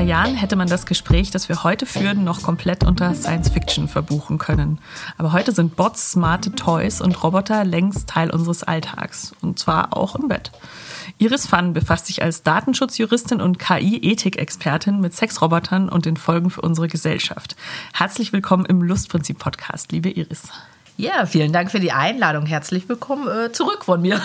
paar Jahren hätte man das Gespräch, das wir heute führen, noch komplett unter Science-Fiction verbuchen können. Aber heute sind Bots, smarte Toys und Roboter längst Teil unseres Alltags. Und zwar auch im Bett. Iris Pfann befasst sich als Datenschutzjuristin und KI-Ethik-Expertin mit Sexrobotern und den Folgen für unsere Gesellschaft. Herzlich willkommen im Lustprinzip-Podcast, liebe Iris. Ja, vielen Dank für die Einladung. Herzlich willkommen zurück von mir.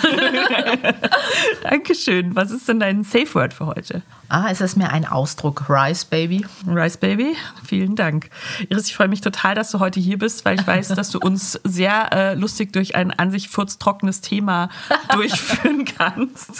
Dankeschön. Was ist denn dein Safe Word für heute? Es ist mir ein Ausdruck. Rice Baby. Rice Baby, vielen Dank. Iris, ich freue mich total, dass du heute hier bist, weil ich weiß, dass du uns sehr lustig durch ein an sich furztrockenes Thema durchführen kannst.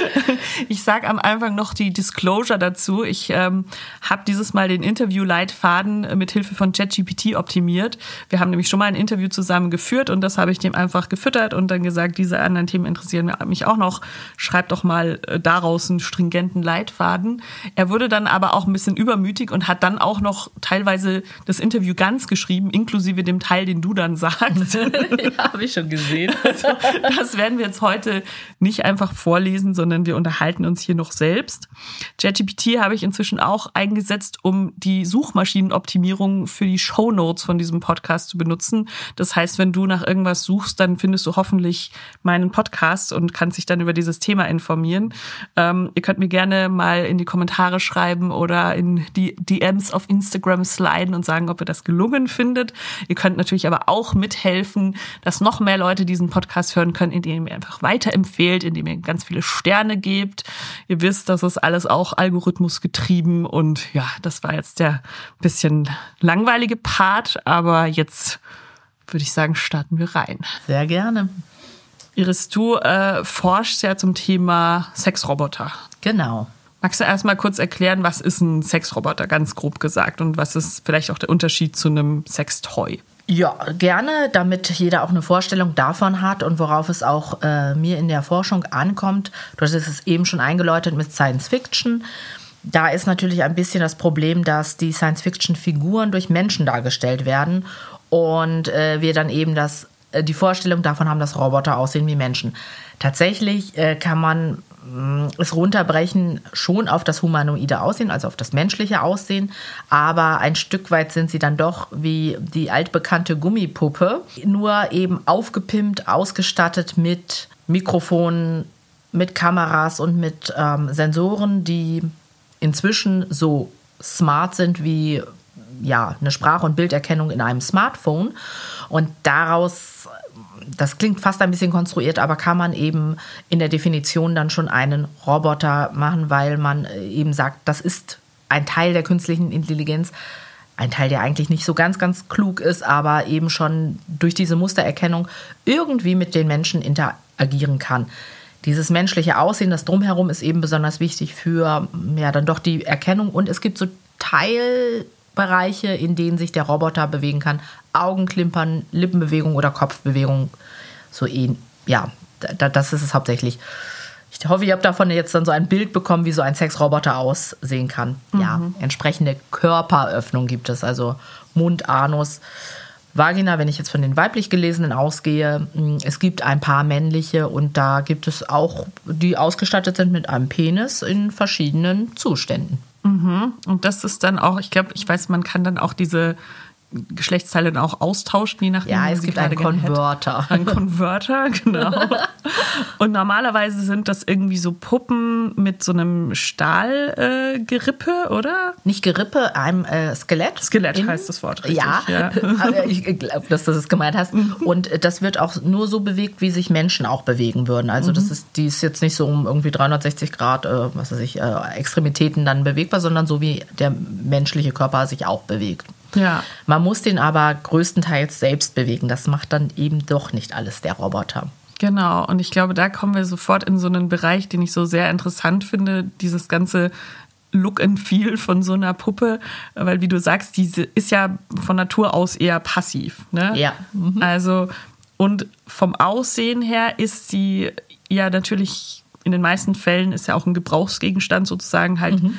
Ich sage am Anfang noch die Disclosure dazu. Ich habe dieses Mal den Interview-Leitfaden mit Hilfe von ChatGPT optimiert. Wir haben nämlich schon mal ein Interview zusammen geführt und das habe ich dem einfach gefüttert und dann gesagt, diese anderen Themen interessieren mich auch noch. Schreib doch mal daraus einen stringenten Leitfaden. Er wurde dann aber auch ein bisschen übermütig und hat dann auch noch teilweise das Interview ganz geschrieben, inklusive dem Teil, den du dann sagst. Ja, habe ich schon gesehen. Also, das werden wir jetzt heute nicht einfach vorlesen, sondern wir unterhalten uns hier noch selbst. ChatGPT habe ich inzwischen auch eingesetzt, um die Suchmaschinenoptimierung für die Shownotes von diesem Podcast zu benutzen. Das heißt, wenn du nach irgendwas suchst, dann findest du hoffentlich meinen Podcast und kannst dich dann über dieses Thema informieren. Ihr könnt mir gerne mal in die Kommentare schreiben oder in die DMs auf Instagram sliden und sagen, ob ihr das gelungen findet. Ihr könnt natürlich aber auch mithelfen, dass noch mehr Leute diesen Podcast hören können, indem ihr einfach weiterempfehlt, indem ihr ganz viele Sterne gebt. Ihr wisst, das ist alles auch algorithmusgetrieben und ja, das war jetzt der bisschen langweilige Part, aber jetzt würde ich sagen, starten wir rein. Sehr gerne. Iris, du forschst ja zum Thema Sexroboter. Genau. Magst du erst mal kurz erklären, was ist ein Sexroboter, ganz grob gesagt, und was ist vielleicht auch der Unterschied zu einem Sextoy? Ja, gerne, damit jeder auch eine Vorstellung davon hat und worauf es auch mir in der Forschung ankommt. Du hast es eben schon eingeläutet mit Science Fiction. Da ist natürlich ein bisschen das Problem, dass die Science-Fiction-Figuren durch Menschen dargestellt werden und wir dann eben die Vorstellung davon haben, dass Roboter aussehen wie Menschen. Tatsächlich kann man es runterbrechen schon auf das humanoide Aussehen, also auf das menschliche Aussehen, aber ein Stück weit sind sie dann doch wie die altbekannte Gummipuppe, nur eben aufgepimpt, ausgestattet mit Mikrofonen, mit Kameras und mit Sensoren, die inzwischen so smart sind wie eine Sprach- und Bilderkennung in einem Smartphone. Und daraus, das klingt fast ein bisschen konstruiert, aber kann man eben in der Definition dann schon einen Roboter machen, weil man eben sagt, das ist ein Teil der künstlichen Intelligenz, ein Teil, der eigentlich nicht so ganz, ganz klug ist, aber eben schon durch diese Mustererkennung irgendwie mit den Menschen interagieren kann. Dieses menschliche Aussehen, das Drumherum ist eben besonders wichtig für dann doch die Erkennung. Und es gibt so Teilbereiche, in denen sich der Roboter bewegen kann. Augenklimpern, Lippenbewegung oder Kopfbewegung. Das ist es hauptsächlich. Ich hoffe, ihr habt davon jetzt dann so ein Bild bekommen, wie so ein Sexroboter aussehen kann. Mhm. Ja, entsprechende Körperöffnung gibt es, also Mund, Anus, Vagina, wenn ich jetzt von den weiblich Gelesenen ausgehe. Es gibt ein paar männliche und da gibt es auch, die ausgestattet sind mit einem Penis in verschiedenen Zuständen. Mhm. Und das ist dann auch, ich weiß, man kann dann auch diese Geschlechtsteile dann auch austauschen, je nachdem. Ja, es gibt einen Konverter. Ein Konverter, genau. Und normalerweise sind das irgendwie so Puppen mit so einem Stahlgerippe, oder? Nicht Gerippe, einem Skelett. Skelett heißt das Wort, richtig. Ja. Ich glaube, dass du das gemeint hast. Und das wird auch nur so bewegt, wie sich Menschen auch bewegen würden. Also die ist jetzt nicht so um irgendwie 360 Grad, Extremitäten dann bewegbar, sondern so wie der menschliche Körper sich auch bewegt. Ja. Man muss den aber größtenteils selbst bewegen. Das macht dann eben doch nicht alles der Roboter. Genau. Und ich glaube, da kommen wir sofort in so einen Bereich, den ich so sehr interessant finde, dieses ganze Look and Feel von so einer Puppe. Weil, wie du sagst, diese ist ja von Natur aus eher passiv. Ne? Ja. Mhm. Also, und vom Aussehen her ist sie ja natürlich, in den meisten Fällen ist ja auch ein Gebrauchsgegenstand sozusagen halt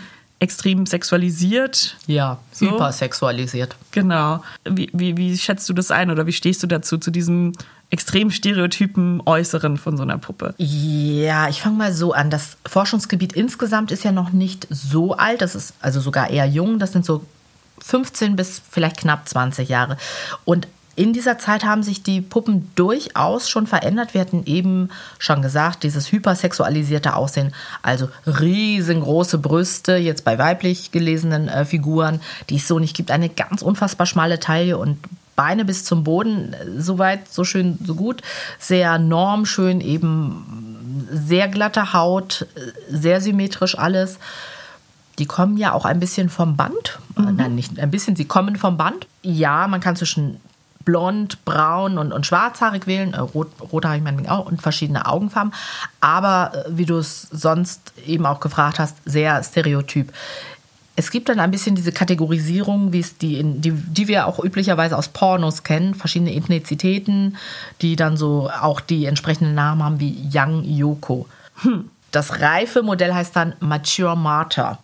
extrem sexualisiert. Ja, so. Hypersexualisiert. Genau. Wie schätzt du das ein oder wie stehst du dazu, zu diesem extrem stereotypen Äußeren von so einer Puppe? Ja, ich fange mal so an. Das Forschungsgebiet insgesamt ist ja noch nicht so alt. Das ist also sogar eher jung. Das sind so 15 bis vielleicht knapp 20 Jahre. Und in dieser Zeit haben sich die Puppen durchaus schon verändert. Wir hatten eben schon gesagt, dieses hypersexualisierte Aussehen, also riesengroße Brüste, jetzt bei weiblich gelesenen Figuren, die es so nicht gibt. Eine ganz unfassbar schmale Taille und Beine bis zum Boden, soweit, so schön, so gut. Sehr normschön, eben sehr glatte Haut, sehr symmetrisch alles. Die kommen ja auch ein bisschen vom Band. Nein, nicht ein bisschen, sie kommen vom Band. Ja, man kann zwischen blond, braun und schwarzhaarig wählen, rothaarig meinetwegen auch und verschiedene Augenfarben. Aber wie du es sonst eben auch gefragt hast, sehr stereotyp. Es gibt dann ein bisschen diese Kategorisierung, wie es die wir auch üblicherweise aus Pornos kennen, verschiedene Ethnizitäten, die dann so auch die entsprechenden Namen haben wie Young Yoko. Das reife Modell heißt dann Mature Martha.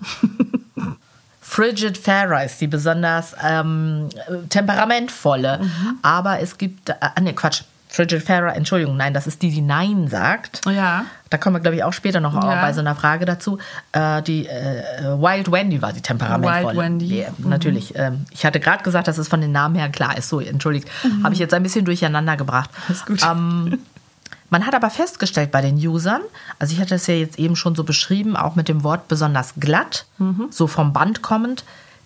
Frigid Farah ist die besonders temperamentvolle. Aber es gibt, Frigid Farah, Entschuldigung, nein, das ist die Nein sagt. Oh ja. Da kommen wir, glaube ich, auch später noch bei so einer Frage dazu. Die Wild Wendy war die temperamentvolle. Wild Wendy. Yeah, natürlich. Ich hatte gerade gesagt, dass es von den Namen her klar ist. So, entschuldigt. Habe ich jetzt ein bisschen durcheinander gebracht. Ist gut. Man hat aber festgestellt bei den Usern, also ich hatte es ja jetzt eben schon so beschrieben, auch mit dem Wort besonders glatt, so vom Band kommend,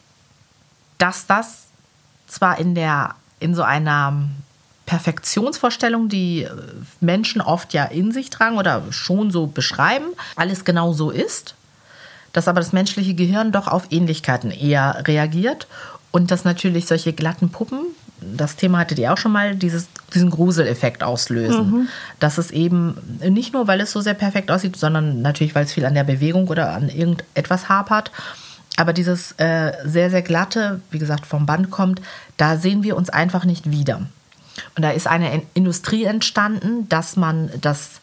dass das zwar in so einer Perfektionsvorstellung, die Menschen oft ja in sich tragen oder schon so beschreiben, alles genau so ist, dass aber das menschliche Gehirn doch auf Ähnlichkeiten eher reagiert und dass natürlich solche glatten Puppen, das Thema hattet ihr auch schon mal, diesen Gruseleffekt auslösen. Dass es eben nicht nur, weil es so sehr perfekt aussieht, sondern natürlich, weil es viel an der Bewegung oder an irgendetwas hapert. Aber dieses sehr, sehr glatte, wie gesagt, vom Band kommt, da sehen wir uns einfach nicht wieder. Und da ist eine Industrie entstanden, dass man das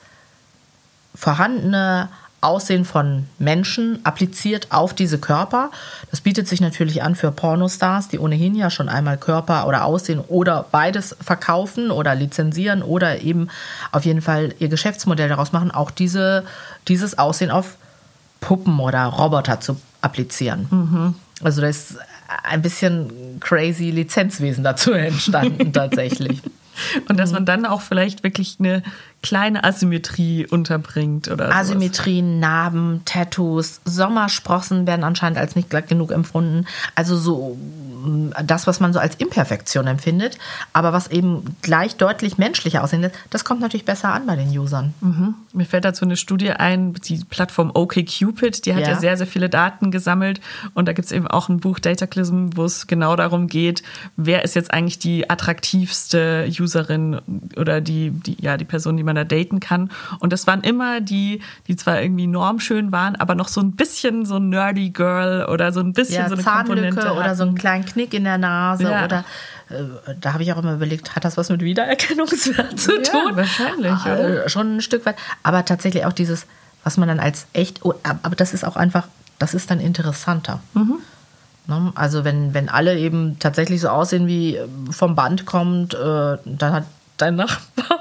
vorhandene Aussehen von Menschen appliziert auf diese Körper. Das bietet sich natürlich an für Pornostars, die ohnehin ja schon einmal Körper oder Aussehen oder beides verkaufen oder lizenzieren oder eben auf jeden Fall ihr Geschäftsmodell daraus machen, auch dieses Aussehen auf Puppen oder Roboter zu applizieren. Also da ist ein bisschen crazy Lizenzwesen dazu entstanden tatsächlich. Und dass man dann auch vielleicht wirklich eine kleine Asymmetrie unterbringt oder Asymmetrien, Narben, Tattoos, Sommersprossen werden anscheinend als nicht glatt genug empfunden. Also so das, was man so als Imperfektion empfindet, aber was eben gleich deutlich menschlicher aussehen lässt, das kommt natürlich besser an bei den Usern. Mir fällt dazu eine Studie ein, die Plattform OkCupid, die hat ja sehr, sehr viele Daten gesammelt und da gibt es eben auch ein Buch Dataclysm, wo es genau darum geht, wer ist jetzt eigentlich die attraktivste Userin oder die Person, die man da daten kann. Und das waren immer die zwar irgendwie normschön waren, aber noch so ein bisschen so ein nerdy Girl oder so ein bisschen so eine Komponente oder so einen kleinen Knick in der Nase oder da habe ich auch immer überlegt, hat das was mit Wiedererkennungswert zu tun? Ja, wahrscheinlich. Oder? Schon ein Stück weit. Aber tatsächlich auch dieses, was man dann als echt, aber das ist auch einfach, das ist dann interessanter. Also wenn alle eben tatsächlich so aussehen, wie vom Band kommt, dann hat dein Nachbar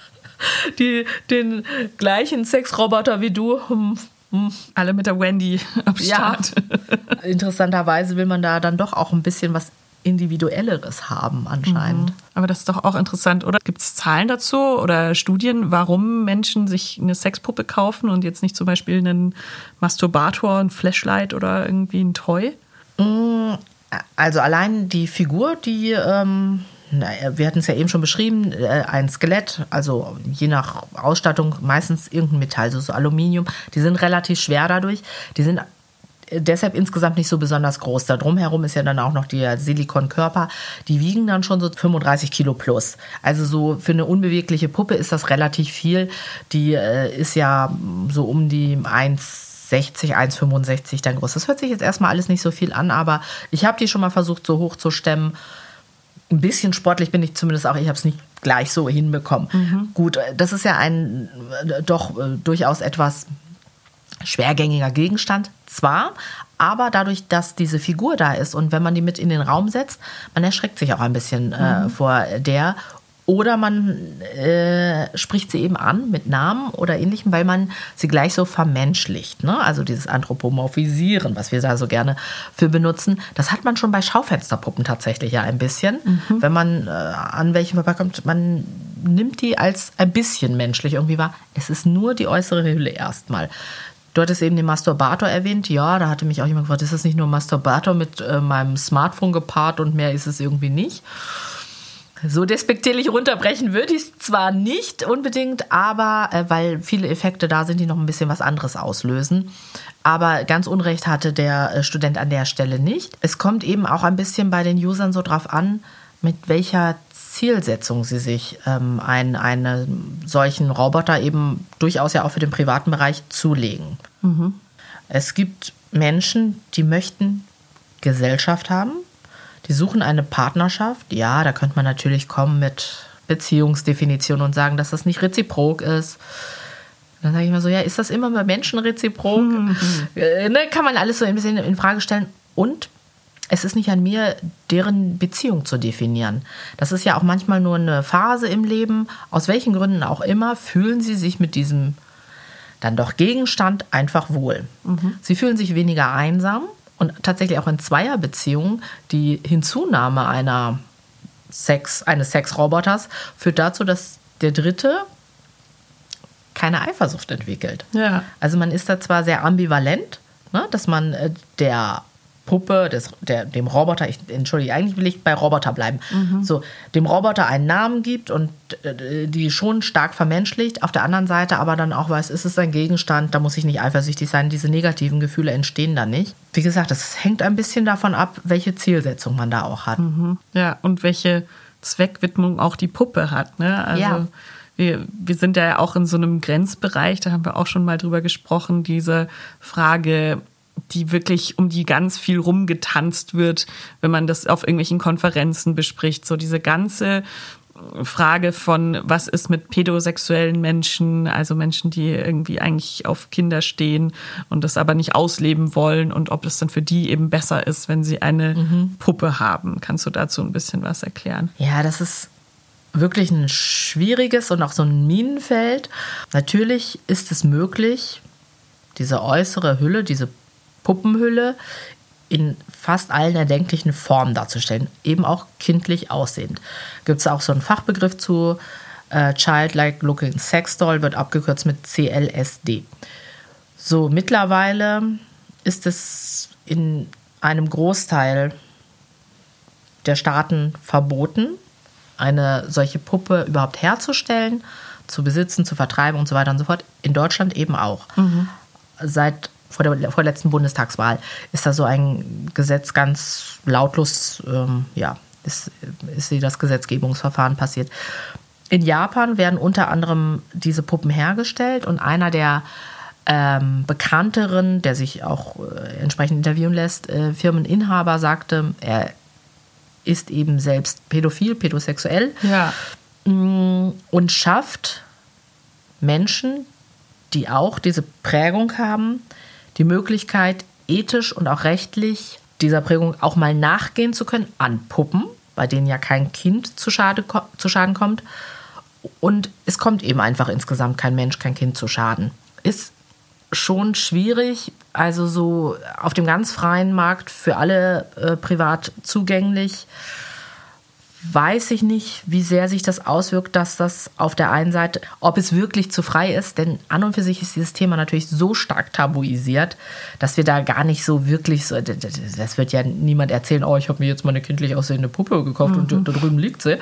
den gleichen Sexroboter wie du. Alle mit der Wendy am Start. Ja. Interessanterweise will man da dann doch auch ein bisschen was Individuelleres haben anscheinend. Aber das ist doch auch interessant, oder? Gibt es Zahlen dazu oder Studien, warum Menschen sich eine Sexpuppe kaufen und jetzt nicht zum Beispiel einen Masturbator, ein Flashlight oder irgendwie ein Toy? Also allein die Figur, wir hatten es ja eben schon beschrieben, ein Skelett, also je nach Ausstattung meistens irgendein Metall, so Aluminium, die sind relativ schwer dadurch, die sind deshalb insgesamt nicht so besonders groß. Da drumherum ist ja dann auch noch der Silikonkörper, die wiegen dann schon so 35 Kilo plus. Also so für eine unbewegliche Puppe ist das relativ viel, die ist ja so um die 1,60, 1,65 dann groß. Das hört sich jetzt erstmal alles nicht so viel an, aber ich habe die schon mal versucht, so hoch zu stemmen. Ein bisschen sportlich bin ich zumindest auch, ich habe es nicht gleich so hinbekommen. Gut, das ist ja ein doch durchaus etwas schwergängiger Gegenstand, zwar, aber dadurch, dass diese Figur da ist und wenn man die mit in den Raum setzt, man erschreckt sich auch ein bisschen vor der. Oder man spricht sie eben an mit Namen oder Ähnlichem, weil man sie gleich so vermenschlicht. Ne? Also dieses Anthropomorphisieren, was wir da so gerne für benutzen, das hat man schon bei Schaufensterpuppen tatsächlich ja ein bisschen. Wenn man an welchen vorbeikommt, man nimmt die als ein bisschen menschlich irgendwie wahr. Es ist nur die äußere Hülle erstmal. Du hattest eben den Masturbator erwähnt. Ja, da hatte mich auch jemand gefragt, ist das nicht nur ein Masturbator mit meinem Smartphone gepaart und mehr ist es irgendwie nicht? So despektierlich runterbrechen würde ich es zwar nicht unbedingt, aber weil viele Effekte da sind, die noch ein bisschen was anderes auslösen. Aber ganz Unrecht hatte der Student an der Stelle nicht. Es kommt eben auch ein bisschen bei den Usern so drauf an, mit welcher Zielsetzung sie sich einen solchen Roboter eben durchaus ja auch für den privaten Bereich zulegen. Es gibt Menschen, die möchten Gesellschaft haben. Die suchen eine Partnerschaft. Ja, da könnte man natürlich kommen mit Beziehungsdefinition und sagen, dass das nicht reziprok ist. Dann sage ich mal so, ja, ist das immer bei Menschen reziprok? Kann man alles so ein bisschen in Frage stellen. Und es ist nicht an mir, deren Beziehung zu definieren. Das ist ja auch manchmal nur eine Phase im Leben. Aus welchen Gründen auch immer fühlen sie sich mit diesem dann doch Gegenstand einfach wohl. Sie fühlen sich weniger einsam. Und tatsächlich auch in Zweierbeziehungen, die Hinzunahme eines Sexroboters führt dazu, dass der Dritte keine Eifersucht entwickelt. Ja. Also man ist da zwar sehr ambivalent, ne, dass man der Puppe, dem Roboter, eigentlich will ich bei Roboter bleiben, so dem Roboter einen Namen gibt und die schon stark vermenschlicht, auf der anderen Seite aber dann auch weiß, ist es ein Gegenstand, da muss ich nicht eifersüchtig sein, diese negativen Gefühle entstehen da nicht. Wie gesagt, das hängt ein bisschen davon ab, welche Zielsetzung man da auch hat. Ja, und welche Zweckwidmung auch die Puppe hat, ne? Also ja. Wir sind ja auch in so einem Grenzbereich, da haben wir auch schon mal drüber gesprochen, diese Frage, die wirklich um die ganz viel rumgetanzt wird, wenn man das auf irgendwelchen Konferenzen bespricht. So diese ganze Frage von, was ist mit pädosexuellen Menschen, also Menschen, die irgendwie eigentlich auf Kinder stehen und das aber nicht ausleben wollen und ob es dann für die eben besser ist, wenn sie eine Puppe haben. Kannst du dazu ein bisschen was erklären? Ja, das ist wirklich ein schwieriges und auch so ein Minenfeld. Natürlich ist es möglich, diese äußere Hülle, diese Puppenhülle in fast allen erdenklichen Formen darzustellen, eben auch kindlich aussehend. Gibt es auch so einen Fachbegriff zu, Childlike Looking Sex Doll, wird abgekürzt mit CLSD. So, mittlerweile ist es in einem Großteil der Staaten verboten, eine solche Puppe überhaupt herzustellen, zu besitzen, zu vertreiben und so weiter und so fort. In Deutschland eben auch. Seit vor der vorletzten Bundestagswahl ist da so ein Gesetz ganz lautlos, ist das Gesetzgebungsverfahren passiert. In Japan werden unter anderem diese Puppen hergestellt und einer der bekannteren, der sich auch entsprechend interviewen lässt, Firmeninhaber sagte, er ist eben selbst pädophil, pädosexuell und schafft Menschen, die auch diese Prägung haben, die Möglichkeit, ethisch und auch rechtlich dieser Prägung auch mal nachgehen zu können an Puppen, bei denen ja kein Kind zu Schaden kommt. Und es kommt eben einfach insgesamt kein Mensch, kein Kind zu Schaden. Ist schon schwierig, also so auf dem ganz freien Markt für alle privat zugänglich. Weiß ich nicht, wie sehr sich das auswirkt, dass das auf der einen Seite, ob es wirklich zu frei ist, denn an und für sich ist dieses Thema natürlich so stark tabuisiert, dass wir da gar nicht so wirklich so, das wird ja niemand erzählen, oh, ich habe mir jetzt mal eine kindlich aussehende Puppe gekauft und da drüben liegt sie.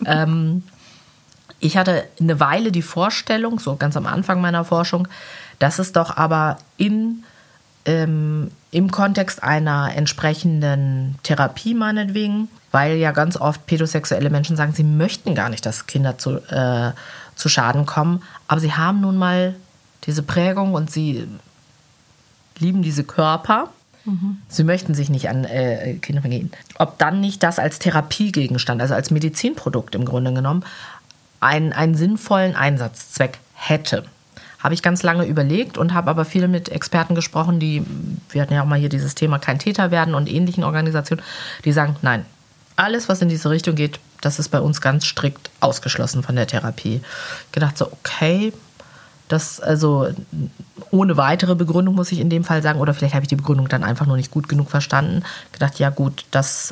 Ich hatte eine Weile die Vorstellung, so ganz am Anfang meiner Forschung, dass es doch aber im Kontext einer entsprechenden Therapie meinetwegen, weil ja ganz oft pädosexuelle Menschen sagen, sie möchten gar nicht, dass Kinder zu Schaden kommen, aber sie haben nun mal diese Prägung und sie lieben diese Körper. Sie möchten sich nicht an Kinder vergehen. Ob dann nicht das als Therapiegegenstand, also als Medizinprodukt im Grunde genommen, einen sinnvollen Einsatzzweck hätte. Habe ich ganz lange überlegt und habe aber viel mit Experten gesprochen, wir hatten ja auch mal hier dieses Thema kein Täter werden und ähnlichen Organisationen, die sagen, nein, alles, was in diese Richtung geht, das ist bei uns ganz strikt ausgeschlossen von der Therapie. Gedacht so, okay, das also ohne weitere Begründung muss ich in dem Fall sagen, oder vielleicht habe ich die Begründung dann einfach nur nicht gut genug verstanden. Gedacht, ja gut, das,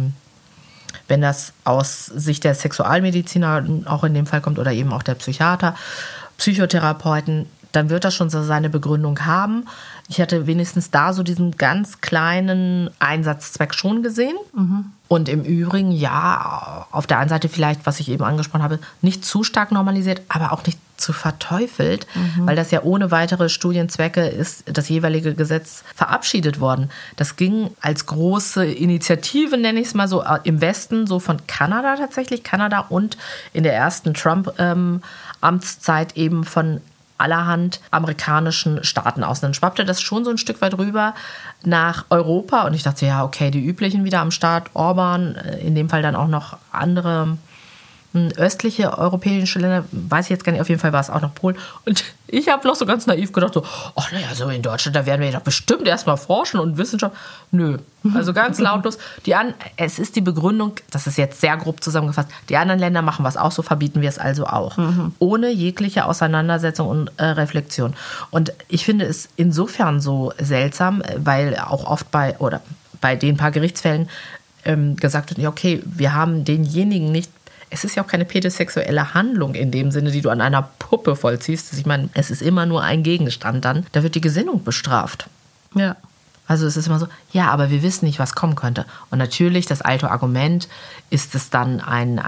wenn das aus Sicht der Sexualmediziner auch in dem Fall kommt oder eben auch der Psychiater, Psychotherapeuten, dann wird das schon so seine Begründung haben. Ich hatte wenigstens da so diesen ganz kleinen Einsatzzweck schon gesehen. Und im Übrigen, ja, auf der einen Seite vielleicht, was ich eben angesprochen habe, nicht zu stark normalisiert, aber auch nicht zu verteufelt, weil das ja ohne weitere Studienzwecke ist das jeweilige Gesetz verabschiedet worden. Das ging als große Initiative, nenne ich es mal so, im Westen, so von Kanada tatsächlich, Kanada und in der ersten Trump-Amtszeit eben von allerhand amerikanischen Staaten aus. Dann schwappte das schon so ein Stück weit rüber nach Europa und ich dachte, ja, okay, die üblichen wieder am Start, Orban, in dem Fall dann auch noch andere östliche europäische Länder, weiß ich jetzt gar nicht, auf jeden Fall war es auch noch Polen. Und ich habe noch so ganz naiv gedacht, so, ach naja, so in Deutschland, da werden wir doch bestimmt erstmal forschen und Wissenschaft. Nö, also ganz lautlos. Es ist die Begründung, das ist jetzt sehr grob zusammengefasst, die anderen Länder machen was auch, so verbieten wir es also auch. Ohne jegliche Auseinandersetzung und Reflexion. Und ich finde es insofern so seltsam, weil auch oft bei den paar Gerichtsfällen gesagt wird, ja, okay, wir haben denjenigen nicht. Es ist ja auch keine pädosexuelle Handlung in dem Sinne, die du an einer Puppe vollziehst. Ich meine, es ist immer nur ein Gegenstand dann. Da wird die Gesinnung bestraft. Ja. Also es ist immer so, ja, aber wir wissen nicht, was kommen könnte. Und natürlich, das alte Argument, ist es dann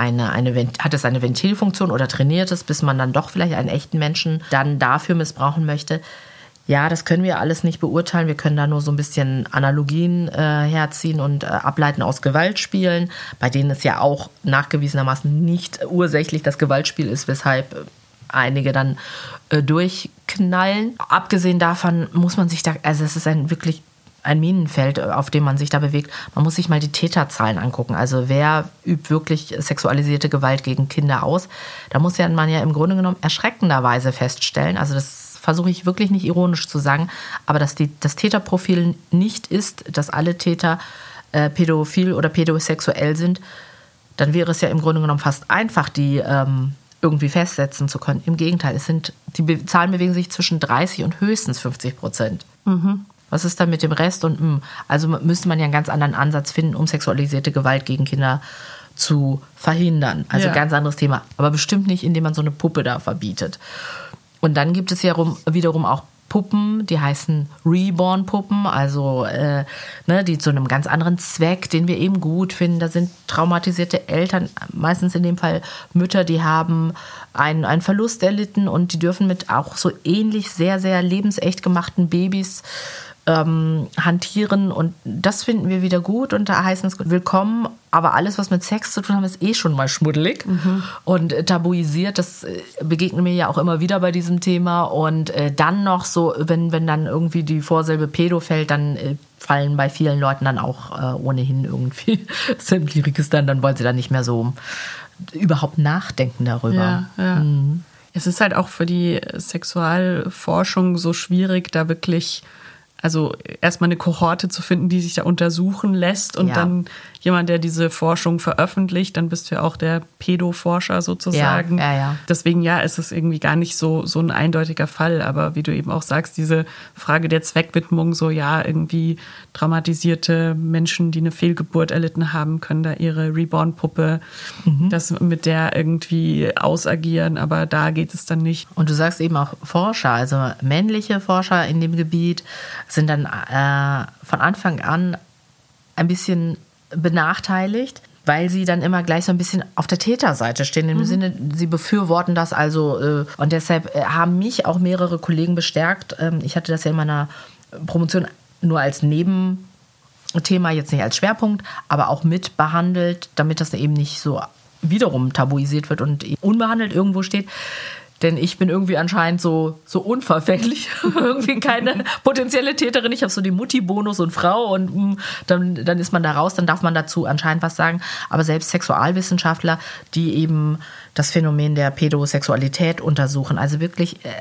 hat es eine Ventilfunktion oder trainiert es, bis man dann doch vielleicht einen echten Menschen dann dafür missbrauchen möchte. Ja, das können wir alles nicht beurteilen. Wir können da nur so ein bisschen Analogien herziehen und ableiten aus Gewaltspielen, bei denen es ja auch nachgewiesenermaßen nicht ursächlich das Gewaltspiel ist, weshalb einige dann durchknallen. Abgesehen davon muss man sich also es ist wirklich ein Minenfeld, auf dem man sich da bewegt. Man muss sich mal die Täterzahlen angucken. Also wer übt wirklich sexualisierte Gewalt gegen Kinder aus? Da muss man ja im Grunde genommen erschreckenderweise feststellen, also das versuche ich wirklich nicht ironisch zu sagen, aber dass das Täterprofil nicht ist, dass alle Täter pädophil oder pädosexuell sind, dann wäre es ja im Grunde genommen fast einfach, die irgendwie festsetzen zu können. Im Gegenteil, die Zahlen bewegen sich zwischen 30 und höchstens 50%. Was ist dann mit dem Rest? Also müsste man ja einen ganz anderen Ansatz finden, um sexualisierte Gewalt gegen Kinder zu verhindern. Also ganz anderes Thema. Aber bestimmt nicht, indem man so eine Puppe da verbietet. Und dann gibt es ja wiederum auch Puppen, die heißen Reborn-Puppen, also die zu einem ganz anderen Zweck, den wir eben gut finden. Da sind traumatisierte Eltern, meistens in dem Fall Mütter, die haben einen Verlust erlitten und die dürfen mit auch so ähnlich sehr, sehr lebensecht gemachten Babys hantieren und das finden wir wieder gut und da heißen es willkommen, aber alles, was mit Sex zu tun hat, ist schon mal schmuddelig und tabuisiert. Das begegnet mir ja auch immer wieder bei diesem Thema und dann noch so, wenn dann irgendwie die Vorsilbe Pädo fällt, dann fallen bei vielen Leuten dann auch ohnehin irgendwie sämtliches dann wollen sie dann nicht mehr so überhaupt nachdenken darüber. Ja. Es ist halt auch für die Sexualforschung so schwierig, da wirklich also erstmal eine Kohorte zu finden, die sich da untersuchen lässt und dann jemand, der diese Forschung veröffentlicht, dann bist du ja auch der Pädoforscher sozusagen. Ja. Deswegen ist es irgendwie gar nicht so ein eindeutiger Fall, aber wie du eben auch sagst, diese Frage der Zweckwidmung, so irgendwie traumatisierte Menschen, die eine Fehlgeburt erlitten haben, können da ihre Reborn-Puppe, das mit der irgendwie ausagieren, aber da geht es dann nicht. Und du sagst eben auch Forscher, also männliche Forscher in dem Gebiet sind dann von Anfang an ein bisschen benachteiligt, weil sie dann immer gleich so ein bisschen auf der Täterseite stehen. Im Sinne, sie befürworten das also. Und deshalb haben mich auch mehrere Kollegen bestärkt. Ich hatte das ja in meiner Promotion nur als Nebenthema, jetzt nicht als Schwerpunkt, aber auch mit behandelt, damit das eben nicht so wiederum tabuisiert wird und unbehandelt irgendwo steht. Denn ich bin irgendwie anscheinend so unverfänglich, irgendwie keine potenzielle Täterin. Ich habe so die Mutti-Bonus und Frau und dann ist man da raus, dann darf man dazu anscheinend was sagen. Aber selbst Sexualwissenschaftler, die eben das Phänomen der Pädosexualität untersuchen, also wirklich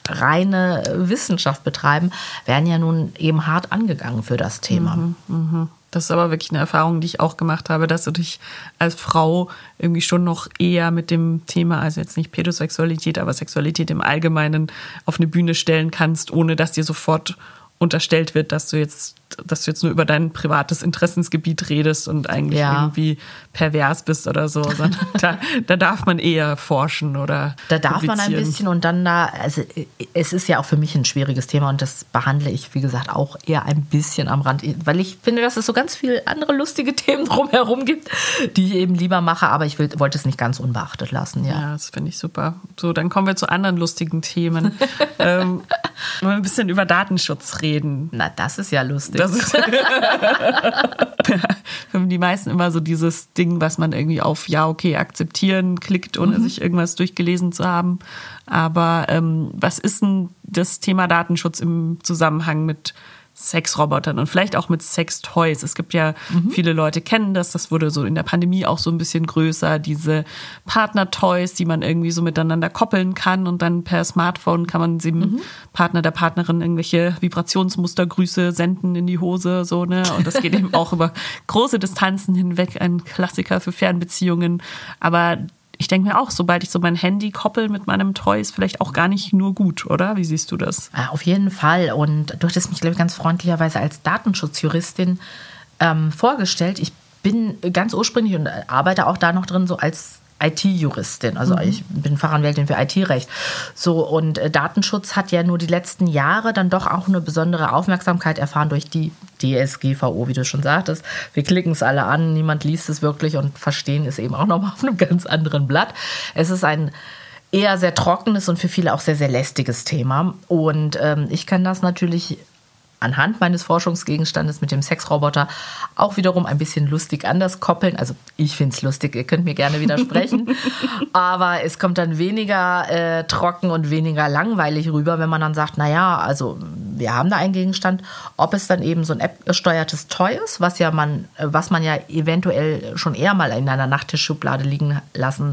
reine Wissenschaft betreiben, werden ja nun eben hart angegangen für das Thema. Das ist aber wirklich eine Erfahrung, die ich auch gemacht habe, dass du dich als Frau irgendwie schon noch eher mit dem Thema, also jetzt nicht Pädosexualität, aber Sexualität im Allgemeinen auf eine Bühne stellen kannst, ohne dass dir sofort unterstellt wird, dass du jetzt nur über dein privates Interessensgebiet redest und eigentlich irgendwie pervers bist oder so, sondern da darf man eher forschen oder da darf man ein bisschen und dann also es ist ja auch für mich ein schwieriges Thema und das behandle ich, wie gesagt, auch eher ein bisschen am Rand, weil ich finde, dass es so ganz viele andere lustige Themen drumherum gibt, die ich eben lieber mache, aber ich wollte es nicht ganz unbeachtet lassen. Ja, das finde ich super. So, dann kommen wir zu anderen lustigen Themen. Wollen wir ein bisschen über Datenschutz reden? Na, das ist ja lustig. Das ist für die meisten immer so dieses Ding, was man irgendwie auf ja, okay, akzeptieren klickt, ohne sich irgendwas durchgelesen zu haben. Aber was ist denn das Thema Datenschutz im Zusammenhang mit Sexrobotern und vielleicht auch mit Sextoys? Es gibt ja, viele Leute kennen das wurde so in der Pandemie auch so ein bisschen größer, diese Partner-Toys, die man irgendwie so miteinander koppeln kann und dann per Smartphone kann man dem Partner, der Partnerin irgendwelche Vibrationsmustergrüße senden in die Hose, so, ne? Und das geht eben auch über große Distanzen hinweg, ein Klassiker für Fernbeziehungen. Aber ich denke mir auch, sobald ich so mein Handy koppel mit meinem Toy, ist vielleicht auch gar nicht nur gut, oder? Wie siehst du das? Ja, auf jeden Fall. Und du hattest mich, glaube ich, ganz freundlicherweise als Datenschutzjuristin vorgestellt. Ich bin ganz ursprünglich und arbeite auch da noch drin so als IT-Juristin. Also ich bin Fachanwältin für IT-Recht. So, und Datenschutz hat ja nur die letzten Jahre dann doch auch eine besondere Aufmerksamkeit erfahren durch die DSGVO, wie du schon sagtest. Wir klicken es alle an, niemand liest es wirklich und verstehen es eben auch nochmal auf einem ganz anderen Blatt. Es ist ein eher sehr trockenes und für viele auch sehr, sehr lästiges Thema. Und ich kann das natürlich anhand meines Forschungsgegenstandes mit dem Sexroboter auch wiederum ein bisschen lustig anders koppeln. Also ich finde es lustig, ihr könnt mir gerne widersprechen. Aber es kommt dann weniger trocken und weniger langweilig rüber, wenn man dann sagt, naja, also wir haben da einen Gegenstand, ob es dann eben so ein App-gesteuertes Toy ist, was man ja eventuell schon eher mal in einer Nachttischschublade liegen lassen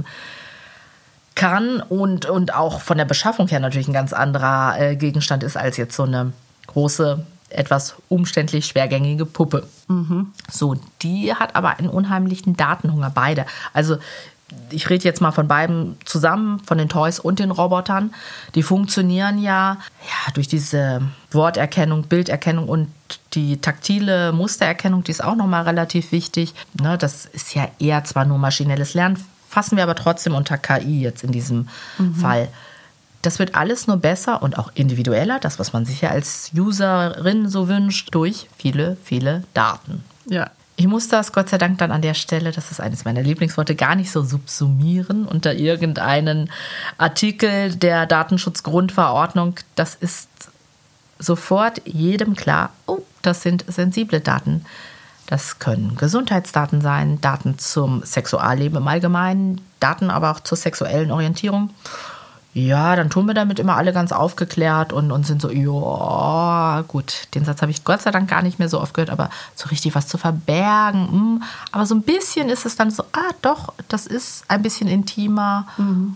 kann und auch von der Beschaffung her natürlich ein ganz anderer Gegenstand ist als jetzt so eine große, etwas umständlich schwergängige Puppe. So, die hat aber einen unheimlichen Datenhunger, beide. Also ich rede jetzt mal von beiden zusammen, von den Toys und den Robotern. Die funktionieren ja durch diese Worterkennung, Bilderkennung und die taktile Mustererkennung, die ist auch nochmal relativ wichtig. Ne, das ist ja eher zwar nur maschinelles Lernen, fassen wir aber trotzdem unter KI jetzt in diesem Fall. Das wird alles nur besser und auch individueller, das, was man sich ja als Userin so wünscht, durch viele, viele Daten. Ja. Ich muss das Gott sei Dank dann an der Stelle, das ist eines meiner Lieblingsworte, gar nicht so subsumieren unter irgendeinen Artikel der Datenschutzgrundverordnung. Das ist sofort jedem klar, oh, das sind sensible Daten. Das können Gesundheitsdaten sein, Daten zum Sexualleben im Allgemeinen, Daten aber auch zur sexuellen Orientierung. Ja, dann tun wir damit immer alle ganz aufgeklärt und sind so, ja, gut, den Satz habe ich Gott sei Dank gar nicht mehr so oft gehört, aber so richtig was zu verbergen. Aber so ein bisschen ist es dann so, doch, das ist ein bisschen intimer.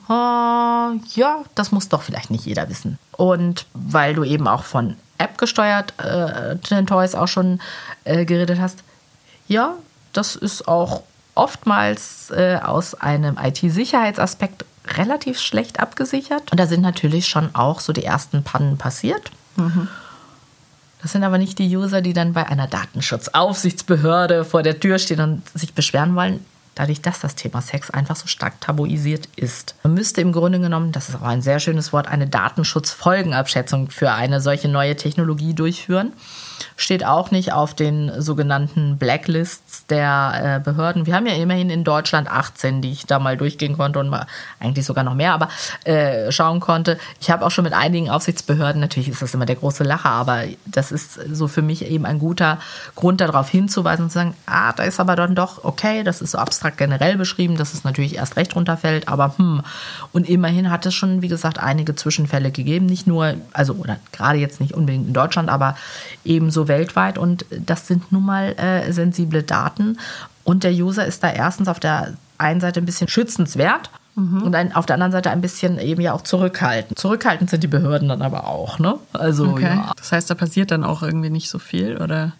Ja, das muss doch vielleicht nicht jeder wissen. Und weil du eben auch von App-gesteuerten Toys auch schon geredet hast, ja, das ist auch oftmals aus einem IT-Sicherheitsaspekt relativ schlecht abgesichert. Und da sind natürlich schon auch so die ersten Pannen passiert. Das sind aber nicht die User, die dann bei einer Datenschutzaufsichtsbehörde vor der Tür stehen und sich beschweren wollen, dadurch, dass das Thema Sex einfach so stark tabuisiert ist. Man müsste im Grunde genommen, das ist auch ein sehr schönes Wort, eine Datenschutzfolgenabschätzung für eine solche neue Technologie durchführen. Steht auch nicht auf den sogenannten Blacklists der Behörden. Wir haben ja immerhin in Deutschland 18, die ich da mal durchgehen konnte und mal, eigentlich sogar noch mehr, aber schauen konnte. Ich habe auch schon mit einigen Aufsichtsbehörden, natürlich ist das immer der große Lacher, aber das ist so für mich eben ein guter Grund, darauf hinzuweisen und zu sagen, da ist aber dann doch okay, das ist so abstrakt generell beschrieben, dass es natürlich erst recht runterfällt, aber Und immerhin hat es schon, wie gesagt, einige Zwischenfälle gegeben, nicht nur, also oder gerade jetzt nicht unbedingt in Deutschland, aber ebenso weltweit, und das sind nun mal sensible Daten und der User ist da erstens auf der einen Seite ein bisschen schützenswert Und auf der anderen Seite ein bisschen eben ja auch zurückhaltend. Zurückhaltend sind die Behörden dann aber auch, ne? Also, Okay. ja. Das heißt, da passiert dann auch irgendwie nicht so viel, oder?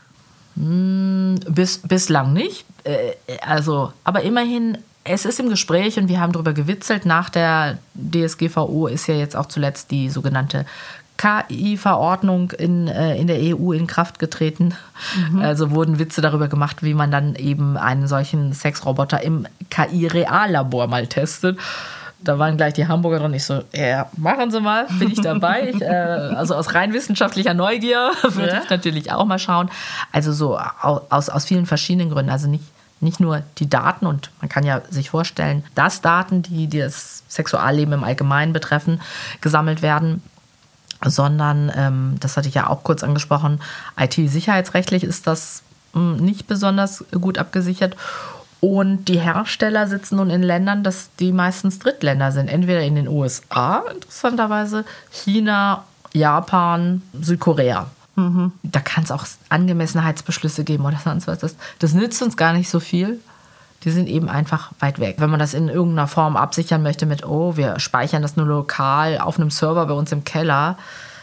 Bislang nicht. Aber immerhin, es ist im Gespräch und wir haben darüber gewitzelt. Nach der DSGVO ist ja jetzt auch zuletzt die sogenannte KI-Verordnung in der EU in Kraft getreten. Also wurden Witze darüber gemacht, wie man dann eben einen solchen Sexroboter im KI-Reallabor mal testet. Da waren gleich die Hamburger dran. Ich so, ja, machen Sie mal, bin ich dabei. Also aus rein wissenschaftlicher Neugier würde ich natürlich auch mal schauen. Also so aus vielen verschiedenen Gründen. Also nicht nur die Daten, und man kann ja sich vorstellen, dass Daten, die das Sexualleben im Allgemeinen betreffen, gesammelt werden, sondern, das hatte ich ja auch kurz angesprochen, IT-sicherheitsrechtlich ist das nicht besonders gut abgesichert. Und die Hersteller sitzen nun in Ländern, dass die meistens Drittländer sind. Entweder in den USA, interessanterweise, China, Japan, Südkorea. Da kann es auch Angemessenheitsbeschlüsse geben oder sonst was. Das nützt uns gar nicht so viel. Die sind eben einfach weit weg. Wenn man das in irgendeiner Form absichern möchte mit, wir speichern das nur lokal auf einem Server bei uns im Keller,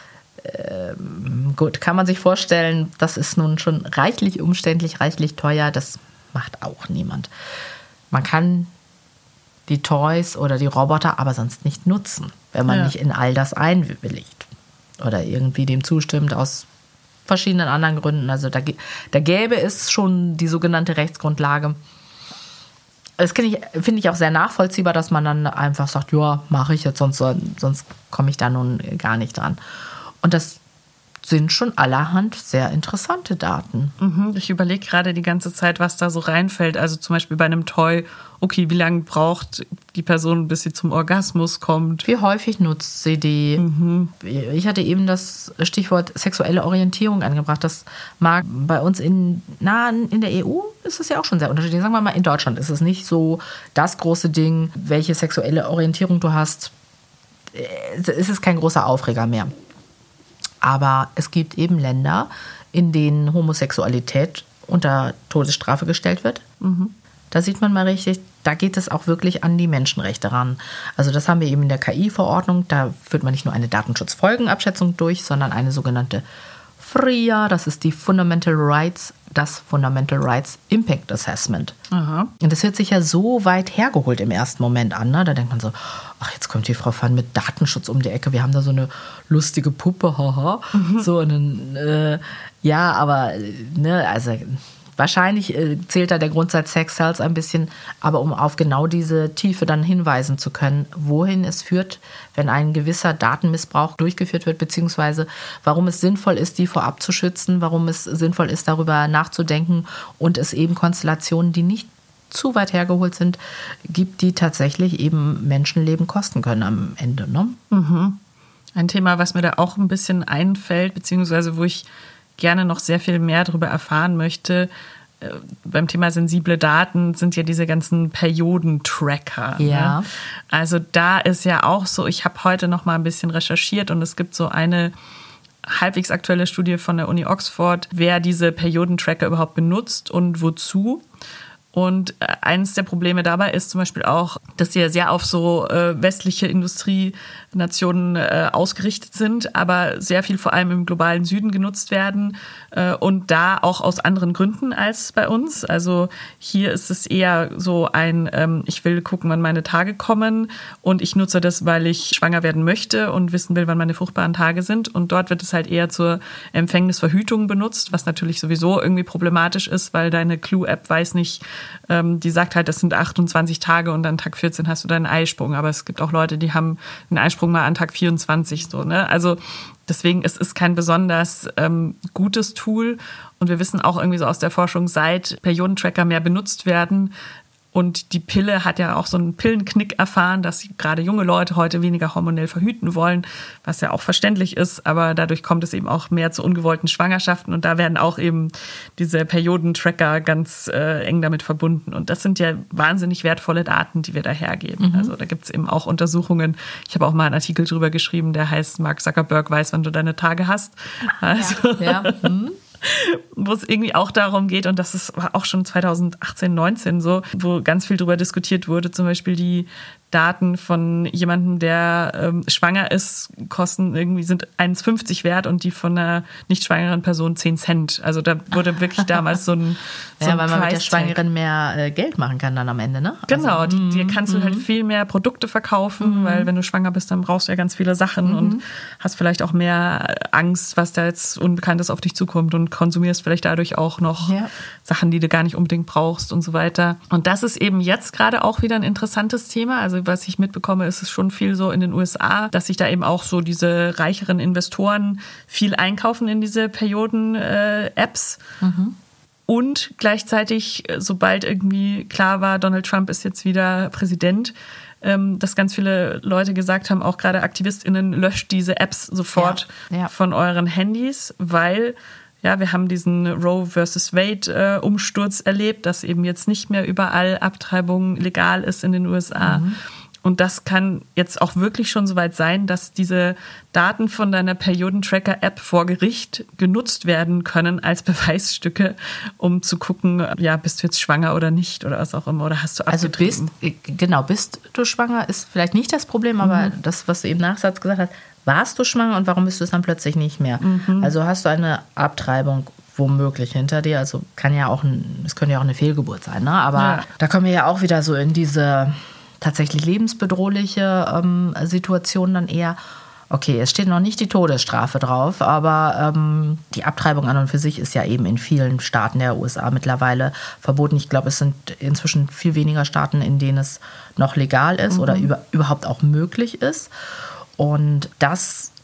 gut, kann man sich vorstellen, das ist nun schon reichlich umständlich, reichlich teuer. Das macht auch niemand. Man kann die Toys oder die Roboter aber sonst nicht nutzen, wenn man nicht in all das einwilligt oder irgendwie dem zustimmt aus verschiedenen anderen Gründen. Also da gäbe es schon die sogenannte Rechtsgrundlage. Das finde ich auch sehr nachvollziehbar, dass man dann einfach sagt, ja, mache ich jetzt, sonst komme ich da nun gar nicht dran. Und das sind schon allerhand sehr interessante Daten. Ich überlege gerade die ganze Zeit, was da so reinfällt. Also zum Beispiel bei einem Toy, okay, wie lange braucht die Person, bis sie zum Orgasmus kommt? Wie häufig nutzt sie die? Ich hatte eben das Stichwort sexuelle Orientierung angebracht. Das mag bei uns in der EU ist es ja auch schon sehr unterschiedlich. Sagen wir mal, in Deutschland ist es nicht so das große Ding, welche sexuelle Orientierung du hast. Es ist kein großer Aufreger mehr. Aber es gibt eben Länder, in denen Homosexualität unter Todesstrafe gestellt wird. Da sieht man mal richtig, da geht es auch wirklich an die Menschenrechte ran. Also das haben wir eben in der KI-Verordnung. Da führt man nicht nur eine Datenschutzfolgenabschätzung durch, sondern eine sogenannte FRIA, das ist das Fundamental Rights Impact Assessment. Aha. Und das hört sich ja so weit hergeholt im ersten Moment an. Ne? Da denkt man so, ach, jetzt kommt die Frau Pfann mit Datenschutz um die Ecke. Wir haben da so eine lustige Puppe, haha. So einen, aber also wahrscheinlich zählt da der Grundsatz Sex Sells ein bisschen, aber um auf genau diese Tiefe dann hinweisen zu können, wohin es führt, wenn ein gewisser Datenmissbrauch durchgeführt wird, beziehungsweise warum es sinnvoll ist, die vorab zu schützen, warum es sinnvoll ist, darüber nachzudenken und es eben Konstellationen, die nicht zu weit hergeholt sind, gibt, die tatsächlich eben Menschenleben kosten können am Ende. Ne? Ein Thema, was mir da auch ein bisschen einfällt, beziehungsweise wo ich gerne noch sehr viel mehr darüber erfahren möchte, beim Thema sensible Daten sind ja diese ganzen Periodentracker. Ja. Ne? Also da ist ja auch so, ich habe heute noch mal ein bisschen recherchiert und es gibt so eine halbwegs aktuelle Studie von der Uni Oxford, wer diese Periodentracker überhaupt benutzt und wozu. Und eines der Probleme dabei ist zum Beispiel auch, dass sie ja sehr auf so westliche Industrienationen ausgerichtet sind, aber sehr viel vor allem im globalen Süden genutzt werden und da auch aus anderen Gründen als bei uns. Also hier ist es eher so ein, ich will gucken, wann meine Tage kommen und ich nutze das, weil ich schwanger werden möchte und wissen will, wann meine fruchtbaren Tage sind. Und dort wird es halt eher zur Empfängnisverhütung benutzt, was natürlich sowieso irgendwie problematisch ist, weil deine Clue-App weiß nicht, die sagt halt, das sind 28 Tage und an Tag 14 hast du deinen Eisprung. Aber es gibt auch Leute, die haben den Eisprung mal an Tag 24. So, ne? Also deswegen, es ist kein besonders gutes Tool. Und wir wissen auch irgendwie so aus der Forschung, seit Periodentracker mehr benutzt werden, und die Pille hat ja auch so einen Pillenknick erfahren, dass gerade junge Leute heute weniger hormonell verhüten wollen, was ja auch verständlich ist. Aber dadurch kommt es eben auch mehr zu ungewollten Schwangerschaften. Und da werden auch eben diese Periodentracker ganz eng damit verbunden. Und das sind ja wahnsinnig wertvolle Daten, die wir da hergeben. Also da gibt es eben auch Untersuchungen. Ich habe auch mal einen Artikel drüber geschrieben, der heißt Mark Zuckerberg weiß, wann du deine Tage hast. Also Ja. wo es irgendwie auch darum geht, und das war auch schon 2018, 19 so, wo ganz viel drüber diskutiert wurde, zum Beispiel die Daten von jemandem, der schwanger ist, sind 1,50 wert und die von einer nicht schwangeren Person 10 Cent. Also da wurde wirklich damals so ein weil man mit der Schwangeren mehr Geld machen kann dann am Ende, ne? Genau, also, dir kannst du halt viel mehr Produkte verkaufen, weil wenn du schwanger bist, dann brauchst du ja ganz viele Sachen und hast vielleicht auch mehr Angst, was da jetzt Unbekanntes auf dich zukommt und konsumierst vielleicht dadurch auch noch Sachen, die du gar nicht unbedingt brauchst und so weiter. Und das ist eben jetzt gerade auch wieder ein interessantes Thema. Also was ich mitbekomme, ist es schon viel so in den USA, dass sich da eben auch so diese reicheren Investoren viel einkaufen in diese Perioden-Apps. Und gleichzeitig, sobald irgendwie klar war, Donald Trump ist jetzt wieder Präsident, dass ganz viele Leute gesagt haben, auch gerade AktivistInnen, löscht diese Apps sofort von euren Handys, weil wir haben diesen Roe versus Wade Umsturz erlebt, dass eben jetzt nicht mehr überall Abtreibung legal ist in den USA. Und das kann jetzt auch wirklich schon so weit sein, dass diese Daten von deiner Periodentracker-App vor Gericht genutzt werden können als Beweisstücke, um zu gucken, bist du jetzt schwanger oder nicht oder was auch immer, oder hast du abgetrieben. Also bist du schwanger, ist vielleicht nicht das Problem, aber das, was du eben Nachsatz gesagt hast, warst du schwanger und warum bist du es dann plötzlich nicht mehr? Also hast du eine Abtreibung womöglich hinter dir, also es könnte ja auch eine Fehlgeburt sein, ne? Aber da kommen wir ja auch wieder so in diese tatsächlich lebensbedrohliche Situation dann eher. Okay, es steht noch nicht die Todesstrafe drauf, aber die Abtreibung an und für sich ist ja eben in vielen Staaten der USA mittlerweile verboten. Ich glaube, es sind inzwischen viel weniger Staaten, in denen es noch legal ist oder überhaupt auch möglich ist. Und das,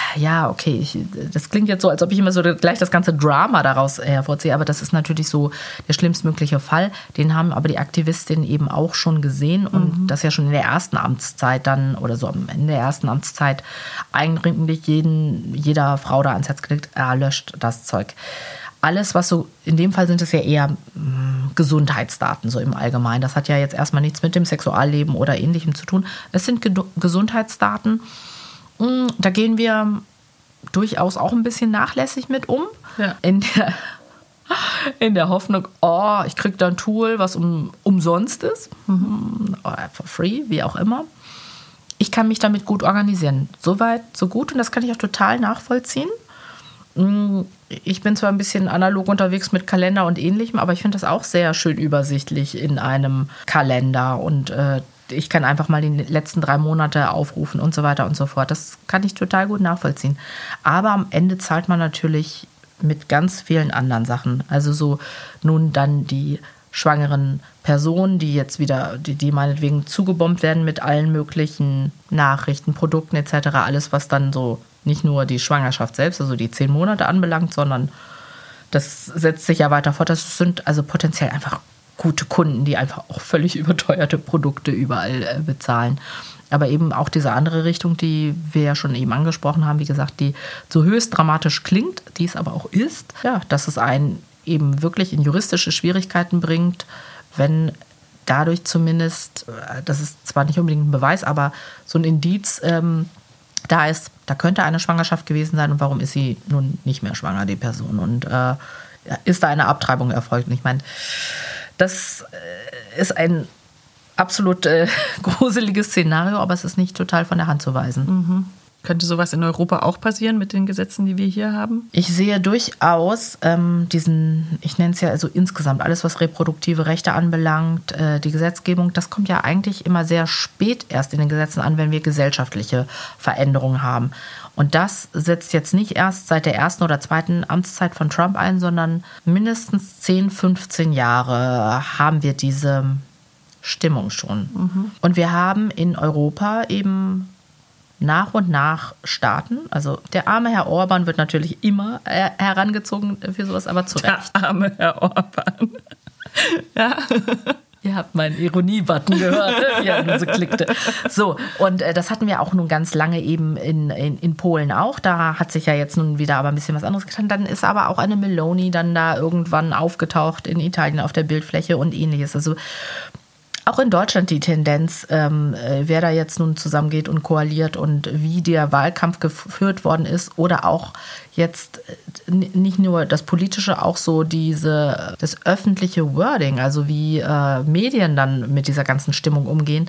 das klingt jetzt so, als ob ich immer so gleich das ganze Drama daraus hervorziehe, aber das ist natürlich so der schlimmstmögliche Fall. Den haben aber die Aktivistinnen eben auch schon gesehen und das ja schon in der ersten Amtszeit dann, oder so am Ende der ersten Amtszeit, eigentlich jeder Frau da ans Herz gelegt, löscht das Zeug. Alles, was so, in dem Fall sind es ja eher Gesundheitsdaten, so im Allgemeinen. Das hat ja jetzt erstmal nichts mit dem Sexualleben oder Ähnlichem zu tun. Es sind Gesundheitsdaten. Da gehen wir durchaus auch ein bisschen nachlässig mit um. Ja. In der Hoffnung, ich kriege da ein Tool, was umsonst ist. Oder for free, wie auch immer. Ich kann mich damit gut organisieren. Soweit, so gut. Und das kann ich auch total nachvollziehen. Ich bin zwar ein bisschen analog unterwegs mit Kalender und Ähnlichem, aber ich finde das auch sehr schön übersichtlich in einem Kalender. Und ich kann einfach mal die letzten 3 Monate aufrufen und so weiter und so fort. Das kann ich total gut nachvollziehen. Aber am Ende zahlt man natürlich mit ganz vielen anderen Sachen. Also so nun dann die schwangeren Personen, die jetzt wieder, die meinetwegen zugebombt werden mit allen möglichen Nachrichten, Produkten etc. Alles, was dann so nicht nur die Schwangerschaft selbst, also die 10 Monate anbelangt, sondern das setzt sich ja weiter fort. Das sind also potenziell einfach gute Kunden, die einfach auch völlig überteuerte Produkte überall bezahlen. Aber eben auch diese andere Richtung, die wir ja schon eben angesprochen haben, wie gesagt, die so höchst dramatisch klingt, die es aber auch ist, dass es einen eben wirklich in juristische Schwierigkeiten bringt, wenn dadurch zumindest, das ist zwar nicht unbedingt ein Beweis, aber so ein Indiz da ist, da könnte eine Schwangerschaft gewesen sein und warum ist sie nun nicht mehr schwanger, die Person? Und ist da eine Abtreibung erfolgt? Und ich meine, das ist ein absolut gruseliges Szenario, aber es ist nicht total von der Hand zu weisen. Könnte sowas in Europa auch passieren mit den Gesetzen, die wir hier haben? Ich sehe durchaus ich nenne es ja also insgesamt alles, was reproduktive Rechte anbelangt, die Gesetzgebung, das kommt ja eigentlich immer sehr spät erst in den Gesetzen an, wenn wir gesellschaftliche Veränderungen haben. Und das setzt jetzt nicht erst seit der ersten oder zweiten Amtszeit von Trump ein, sondern mindestens 10, 15 Jahre haben wir diese Stimmung schon. Und wir haben in Europa eben nach und nach Staaten. Also der arme Herr Orban wird natürlich immer herangezogen für sowas, aber zu Recht. Der arme Herr Orban. Ja. Ihr habt meinen Ironie-Button gehört, wie er nun so klickte. So, und das hatten wir auch nun ganz lange eben in Polen auch. Da hat sich ja jetzt nun wieder aber ein bisschen was anderes getan. Dann ist aber auch eine Meloni dann da irgendwann aufgetaucht in Italien auf der Bildfläche und Ähnliches. Also auch in Deutschland die Tendenz, wer da jetzt nun zusammengeht und koaliert und wie der Wahlkampf geführt worden ist oder auch jetzt nicht nur das Politische, auch so das öffentliche Wording, also wie Medien dann mit dieser ganzen Stimmung umgehen,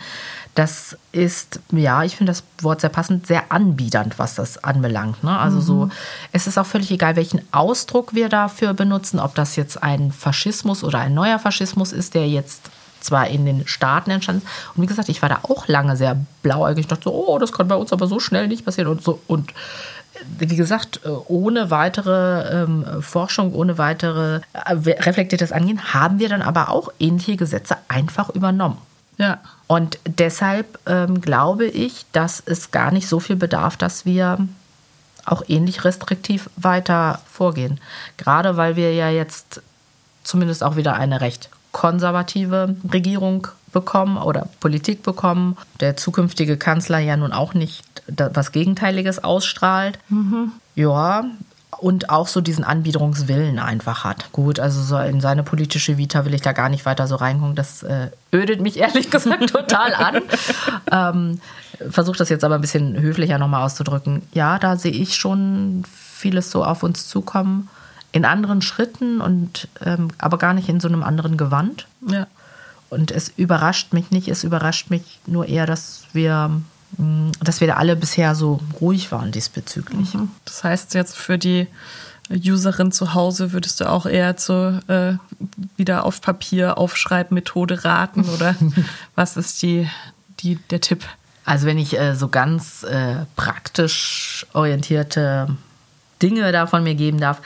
Das ist, ja, ich finde das Wort sehr passend, sehr anbiedernd, was das anbelangt. Ne? Also so, es ist auch völlig egal, welchen Ausdruck wir dafür benutzen, ob das jetzt ein Faschismus oder ein neuer Faschismus ist, der jetzt zwar in den Staaten entstanden ist. Und wie gesagt, ich war da auch lange sehr blauäugig. Ich dachte so, oh, das kann bei uns aber so schnell nicht passieren und so. Und wie gesagt, ohne weitere Forschung, ohne weitere reflektiertes Angehen, haben wir dann aber auch ähnliche Gesetze einfach übernommen. Ja. Und deshalb glaube ich, dass es gar nicht so viel bedarf, dass wir auch ähnlich restriktiv weiter vorgehen. Gerade weil wir ja jetzt zumindest auch wieder eine recht konservative Regierung bekommen oder Politik bekommen. Der zukünftige Kanzler ja nun auch nicht was Gegenteiliges ausstrahlt. Ja, und auch so diesen Anbiederungswillen einfach hat. Gut, also so in seine politische Vita will ich da gar nicht weiter so reingucken. Das ödet mich ehrlich gesagt total an. Versuche das jetzt aber ein bisschen höflicher nochmal auszudrücken. Ja, da sehe ich schon vieles so auf uns zukommen. In anderen Schritten und aber gar nicht in so einem anderen Gewand. Ja. Und es überrascht mich nicht. Es überrascht mich nur eher, dass wir da alle bisher so ruhig waren diesbezüglich. Das heißt, jetzt für die Userin zu Hause würdest du auch eher zur wieder auf Papier Aufschreibmethode raten oder was ist der Tipp? Also wenn ich so ganz praktisch orientierte Dinge da von mir geben darf,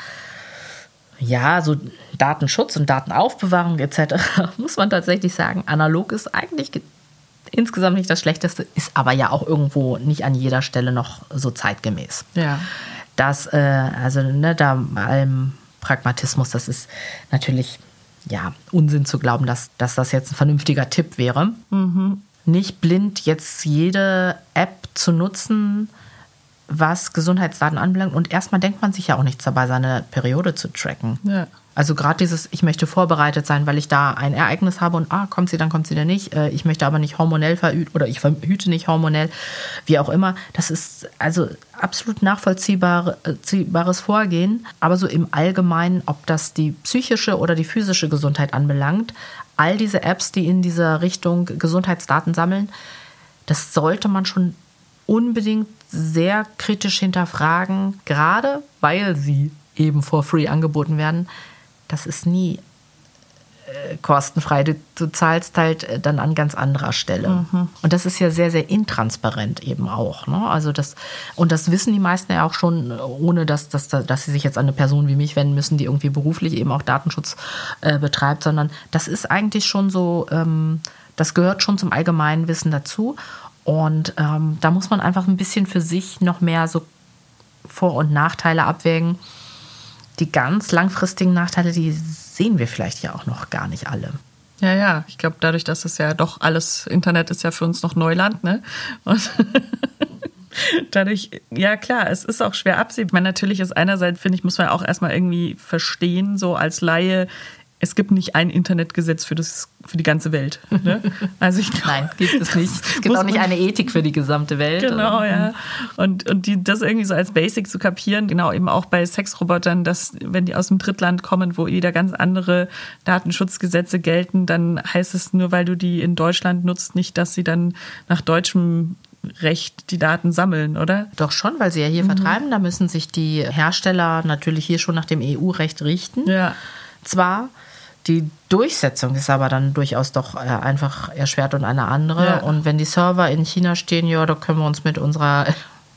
ja, so Datenschutz und Datenaufbewahrung etc. muss man tatsächlich sagen, analog ist eigentlich insgesamt nicht das Schlechteste, ist aber ja auch irgendwo nicht an jeder Stelle noch so zeitgemäß. Ja. Das, da allem Pragmatismus, das ist natürlich Unsinn zu glauben, dass das jetzt ein vernünftiger Tipp wäre. Nicht blind jetzt jede App zu nutzen, was Gesundheitsdaten anbelangt. Und erstmal denkt man sich ja auch nichts dabei, seine Periode zu tracken. Ja. Also gerade dieses, ich möchte vorbereitet sein, weil ich da ein Ereignis habe und kommt sie denn nicht. Ich möchte aber nicht hormonell verhüten oder ich verhüte nicht hormonell, wie auch immer. Das ist also absolut nachvollziehbares Vorgehen. Aber so im Allgemeinen, ob das die psychische oder die physische Gesundheit anbelangt, all diese Apps, die in dieser Richtung Gesundheitsdaten sammeln, das sollte man schon unbedingt sehr kritisch hinterfragen, gerade weil sie eben for free angeboten werden. Das ist nie kostenfrei. Du zahlst halt dann an ganz anderer Stelle. Und das ist ja sehr, sehr intransparent eben auch. Ne? Also das wissen die meisten ja auch schon, ohne dass sie sich jetzt an eine Person wie mich wenden müssen, die irgendwie beruflich eben auch Datenschutz betreibt, sondern das ist eigentlich schon so, das gehört schon zum allgemeinen Wissen dazu. Und da muss man einfach ein bisschen für sich noch mehr so Vor- und Nachteile abwägen. Die ganz langfristigen Nachteile, die sehen wir vielleicht ja auch noch gar nicht alle. Ja, ich glaube, dadurch, dass es ja doch alles, Internet ist ja für uns noch Neuland, ne? Und dadurch, ja klar, es ist auch schwer absehbar. Ich meine, natürlich ist einerseits, finde ich, muss man auch erstmal irgendwie verstehen, so als Laie, es gibt nicht ein Internetgesetz für die ganze Welt. Ne? Also Nein, gibt es nicht. Es gibt auch nicht eine Ethik für die gesamte Welt. Genau, ja. Und das irgendwie so als Basic zu kapieren, genau eben auch bei Sexrobotern, dass wenn die aus dem Drittland kommen, wo wieder ganz andere Datenschutzgesetze gelten, dann heißt es nur, weil du die in Deutschland nutzt, nicht, dass sie dann nach deutschem Recht die Daten sammeln, oder? Doch schon, weil sie ja hier vertreiben. Da müssen sich die Hersteller natürlich hier schon nach dem EU-Recht richten. Ja. Zwar, die Durchsetzung ist aber dann durchaus doch einfach erschwert und eine andere. Ja. Und wenn die Server in China stehen, ja, da können wir uns mit unserer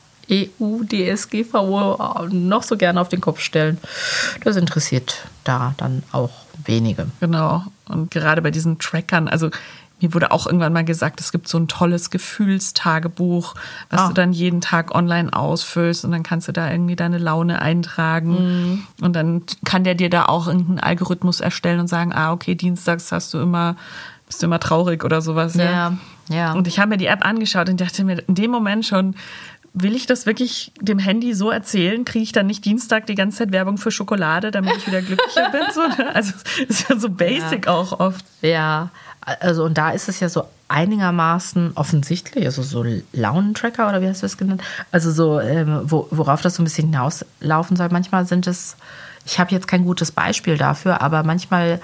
EU-DSGVO noch so gerne auf den Kopf stellen. Das interessiert da dann auch wenige. Genau. Und gerade bei diesen Trackern, also mir wurde auch irgendwann mal gesagt, es gibt so ein tolles Gefühlstagebuch, was du dann jeden Tag online ausfüllst und dann kannst du da irgendwie deine Laune eintragen und dann kann der dir da auch irgendeinen Algorithmus erstellen und sagen, okay, dienstags bist du immer traurig oder sowas. Ja. Und ich habe mir die App angeschaut und dachte mir in dem Moment schon, will ich das wirklich dem Handy so erzählen? Kriege ich dann nicht Dienstag die ganze Zeit Werbung für Schokolade, damit ich wieder glücklicher bin? So, ne? Also das ist ja so basic auch oft. Ja, also und da ist es ja so einigermaßen offensichtlich, also so Launentracker oder wie hast du das genannt? Also so, worauf das so ein bisschen hinauslaufen soll. Manchmal sind es, ich habe jetzt kein gutes Beispiel dafür, aber manchmal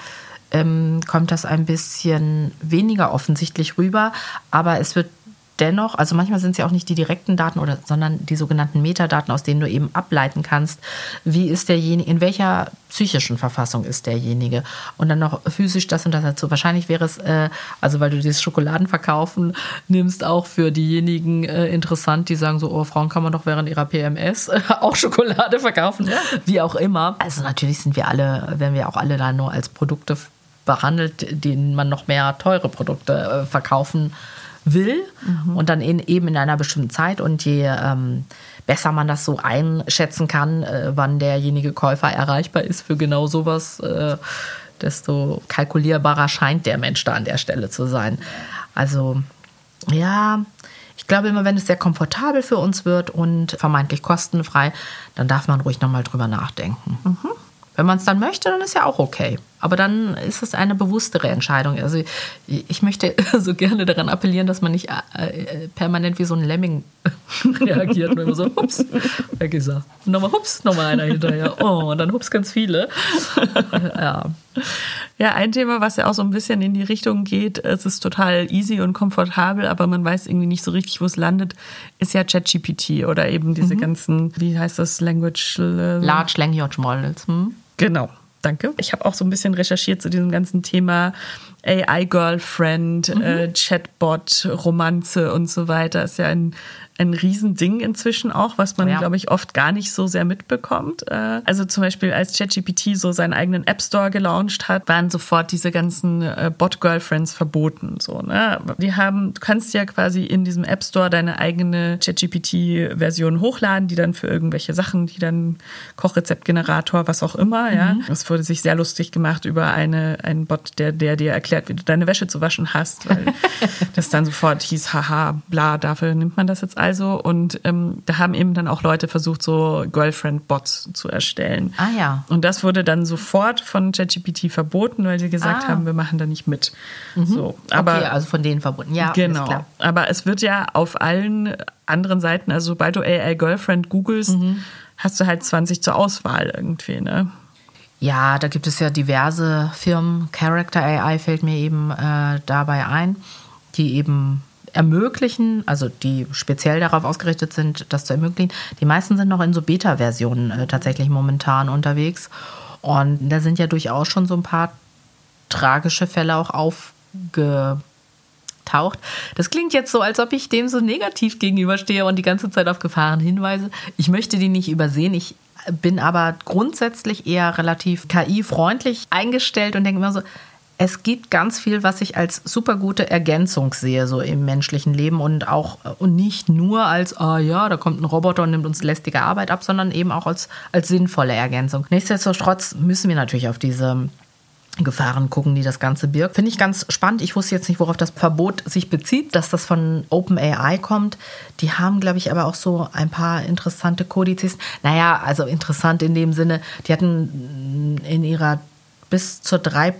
kommt das ein bisschen weniger offensichtlich rüber, aber es wird dennoch, also manchmal sind es ja auch nicht die direkten Daten sondern die sogenannten Metadaten, aus denen du eben ableiten kannst, wie ist derjenige, in welcher psychischen Verfassung ist derjenige und dann noch physisch das und das dazu. Wahrscheinlich wäre es, also weil du dieses Schokoladenverkaufen nimmst, auch für diejenigen interessant, die sagen so, oh, Frauen kann man doch während ihrer PMS auch Schokolade verkaufen, wie auch immer. Also natürlich werden wir auch alle da nur als Produkte behandelt, denen man noch mehr teure Produkte verkaufen will und dann eben in einer bestimmten Zeit und je besser man das so einschätzen kann, wann derjenige Käufer erreichbar ist für genau sowas, desto kalkulierbarer scheint der Mensch da an der Stelle zu sein. Also ja, ich glaube immer, wenn es sehr komfortabel für uns wird und vermeintlich kostenfrei, dann darf man ruhig nochmal drüber nachdenken. Wenn man es dann möchte, dann ist ja auch okay. Aber dann ist es eine bewusstere Entscheidung. Also ich möchte so gerne daran appellieren, dass man nicht permanent wie so ein Lemming reagiert. Wenn man so, hups, weg ist er. Nochmal hups, nochmal einer hinterher. Oh, und dann hups ganz viele. Ja, ein Thema, was ja auch so ein bisschen in die Richtung geht, es ist total easy und komfortabel, aber man weiß irgendwie nicht so richtig, wo es landet, ist ja ChatGPT oder eben diese ganzen, wie heißt das, Large Language Models. Genau. Danke. Ich habe auch so ein bisschen recherchiert zu diesem ganzen Thema AI-Girlfriend, Chatbot, Romanze und so weiter. Ist ja ein Riesending inzwischen auch, was man, glaube ich, oft gar nicht so sehr mitbekommt. Also zum Beispiel, als ChatGPT so seinen eigenen App Store gelauncht hat, waren sofort diese ganzen Bot-Girlfriends verboten. So, ne? Du kannst ja quasi in diesem App Store deine eigene ChatGPT-Version hochladen, die dann für irgendwelche Sachen, die dann Kochrezeptgenerator, was auch immer, ja. Es wurde sich sehr lustig gemacht über einen Bot, der dir erklärt, wie du deine Wäsche zu waschen hast, weil das dann sofort hieß, haha, bla, dafür nimmt man das jetzt also. Und da haben eben dann auch Leute versucht, so Girlfriend-Bots zu erstellen. Ah ja. Und das wurde dann sofort von ChatGPT verboten, weil sie gesagt haben, wir machen da nicht mit. So, aber, okay, also von denen verboten. Ja, genau. Klar. Aber es wird ja auf allen anderen Seiten, also sobald du AI-Girlfriend googelst, hast du halt 20 zur Auswahl irgendwie, ne? Ja, da gibt es ja diverse Firmen. Character AI fällt mir eben dabei ein, die eben ermöglichen, also die speziell darauf ausgerichtet sind, das zu ermöglichen. Die meisten sind noch in so Beta-Versionen tatsächlich momentan unterwegs. Und da sind ja durchaus schon so ein paar tragische Fälle auch aufgetaucht. Das klingt jetzt so, als ob ich dem so negativ gegenüberstehe und die ganze Zeit auf Gefahren hinweise. Ich möchte die nicht übersehen. Ich bin aber grundsätzlich eher relativ KI-freundlich eingestellt und denke immer so, es gibt ganz viel, was ich als super gute Ergänzung sehe, so im menschlichen Leben und nicht nur als, da kommt ein Roboter und nimmt uns lästige Arbeit ab, sondern eben auch als sinnvolle Ergänzung. Nichtsdestotrotz müssen wir natürlich auf diese Gefahren gucken, die das Ganze birgt. Finde ich ganz spannend. Ich wusste jetzt nicht, worauf das Verbot sich bezieht, dass das von OpenAI kommt. Die haben, glaube ich, aber auch so ein paar interessante Kodizes. Naja, also interessant in dem Sinne, die hatten in ihrer bis zur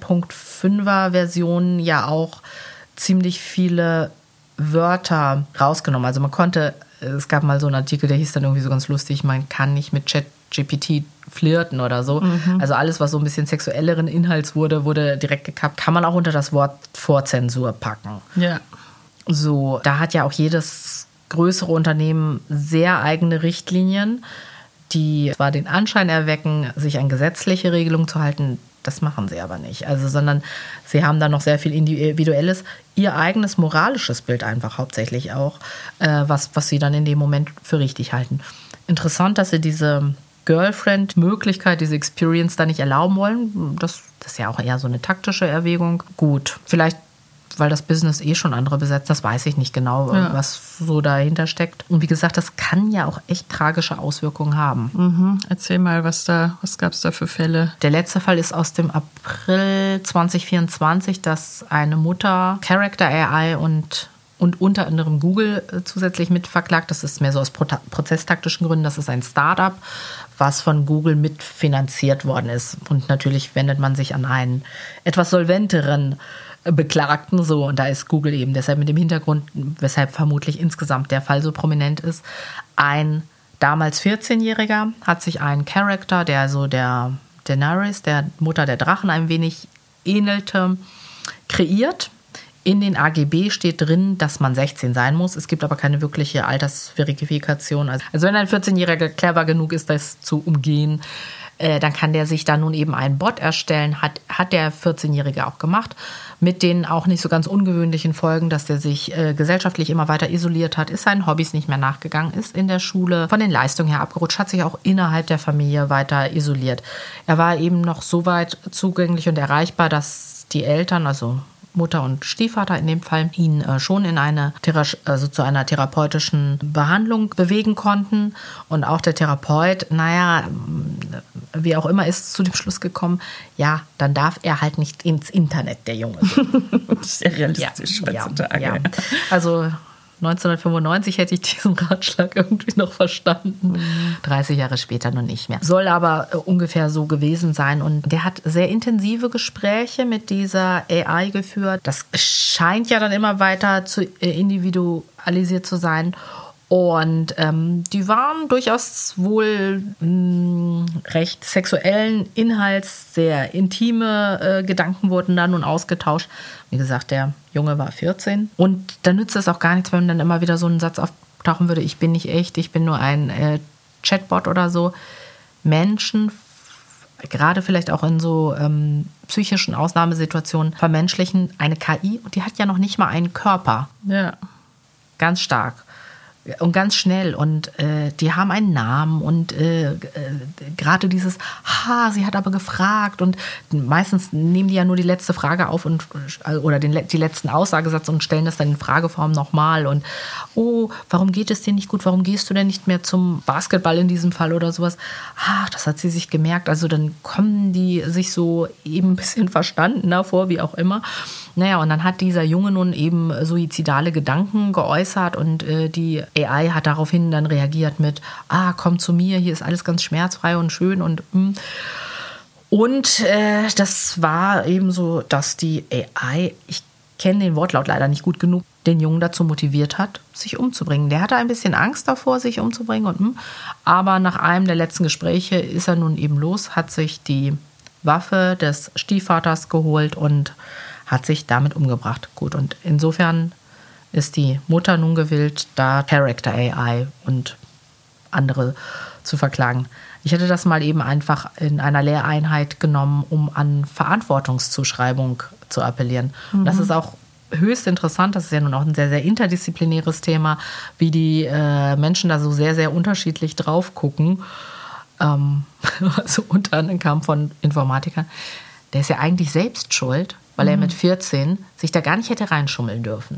3.5er Version ja auch ziemlich viele Wörter rausgenommen. Also es gab mal so einen Artikel, der hieß dann irgendwie so ganz lustig, man kann nicht mit ChatGPT flirten oder so. Also alles, was so ein bisschen sexuelleren Inhalts wurde direkt gekappt. Kann man auch unter das Wort Vorzensur packen. Ja. So, da hat ja auch jedes größere Unternehmen sehr eigene Richtlinien, die zwar den Anschein erwecken, sich an gesetzliche Regelungen zu halten. Das machen sie aber nicht. Also, sondern sie haben da noch sehr viel Individuelles, ihr eigenes moralisches Bild einfach hauptsächlich auch, was sie dann in dem Moment für richtig halten. Interessant, dass sie diese Girlfriend-Möglichkeit, diese Experience da nicht erlauben wollen. Das ist ja auch eher so eine taktische Erwägung. Gut, vielleicht, weil das Business schon andere besetzt, das weiß ich nicht genau, was so dahinter steckt. Und wie gesagt, das kann ja auch echt tragische Auswirkungen haben. Erzähl mal, was gab es da für Fälle? Der letzte Fall ist aus dem April 2024, dass eine Mutter Character AI und unter anderem Google zusätzlich mit verklagt. Das ist mehr so aus prozesstaktischen Gründen. Das ist ein Start-up, was von Google mitfinanziert worden ist. Und natürlich wendet man sich an einen etwas solventeren Beklagten, so, und da ist Google eben deshalb mit dem Hintergrund, weshalb vermutlich insgesamt der Fall so prominent ist. Ein damals 14-Jähriger hat sich einen Charakter, der so der Daenerys, der Mutter der Drachen, ein wenig ähnelte, kreiert. In den AGB steht drin, dass man 16 sein muss. Es gibt aber keine wirkliche Altersverifikation. Also wenn ein 14-Jähriger clever genug ist, das zu umgehen, dann kann der sich da nun eben einen Bot erstellen. Hat der 14-Jährige auch gemacht. Mit den auch nicht so ganz ungewöhnlichen Folgen, dass der sich gesellschaftlich immer weiter isoliert hat, ist seinen Hobbys nicht mehr nachgegangen, ist in der Schule von den Leistungen her abgerutscht, hat sich auch innerhalb der Familie weiter isoliert. Er war eben noch so weit zugänglich und erreichbar, dass die Eltern, also Mutter und Stiefvater in dem Fall, ihn schon in zu einer therapeutischen Behandlung bewegen konnten. Und auch der Therapeut, wie auch immer, ist zu dem Schluss gekommen, ja, dann darf er halt nicht ins Internet, der Junge. Das ist ja realistisch heutzutage. Ja. Also 1995 hätte ich diesen Ratschlag irgendwie noch verstanden. 30 Jahre später noch nicht mehr. Soll aber ungefähr so gewesen sein. Und der hat sehr intensive Gespräche mit dieser AI geführt. Das scheint ja dann immer weiter zu individualisiert zu sein. Und die waren durchaus wohl recht sexuellen Inhalts, sehr intime Gedanken wurden da nun ausgetauscht. Wie gesagt, der Junge war 14. Und da nützt es auch gar nichts, wenn dann immer wieder so ein Satz auftauchen würde, ich bin nicht echt, ich bin nur ein Chatbot oder so. Menschen, gerade vielleicht auch in so psychischen Ausnahmesituationen, vermenschlichen eine KI und die hat ja noch nicht mal einen Körper. Ja. Ganz stark. Und ganz schnell und die haben einen Namen und gerade dieses, sie hat aber gefragt und meistens nehmen die ja nur die letzte Frage auf oder die letzten Aussagesatz und stellen das dann in Frageform nochmal und warum geht es dir nicht gut, warum gehst du denn nicht mehr zum Basketball in diesem Fall oder sowas, das hat sie sich gemerkt, also dann kommen die sich so eben ein bisschen verstandener vor, wie auch immer. Naja, und dann hat dieser Junge nun eben suizidale Gedanken geäußert und die AI hat daraufhin dann reagiert mit, komm zu mir, hier ist alles ganz schmerzfrei und schön und das war eben so, dass die AI, ich kenne den Wortlaut leider nicht gut genug, den Jungen dazu motiviert hat, sich umzubringen. Der hatte ein bisschen Angst davor, sich umzubringen aber nach einem der letzten Gespräche ist er nun eben los, hat sich die Waffe des Stiefvaters geholt und hat sich damit umgebracht. Gut, und insofern ist die Mutter nun gewillt, da Character AI und andere zu verklagen. Ich hätte das mal eben einfach in einer Lehreinheit genommen, um an Verantwortungszuschreibung zu appellieren. Und das ist auch höchst interessant. Das ist ja nun auch ein sehr, sehr interdisziplinäres Thema, wie die Menschen da so sehr, sehr unterschiedlich drauf gucken. Also unter anderem kam von Informatikern, der ist ja eigentlich selbst schuld, weil er mit 14 sich da gar nicht hätte reinschummeln dürfen.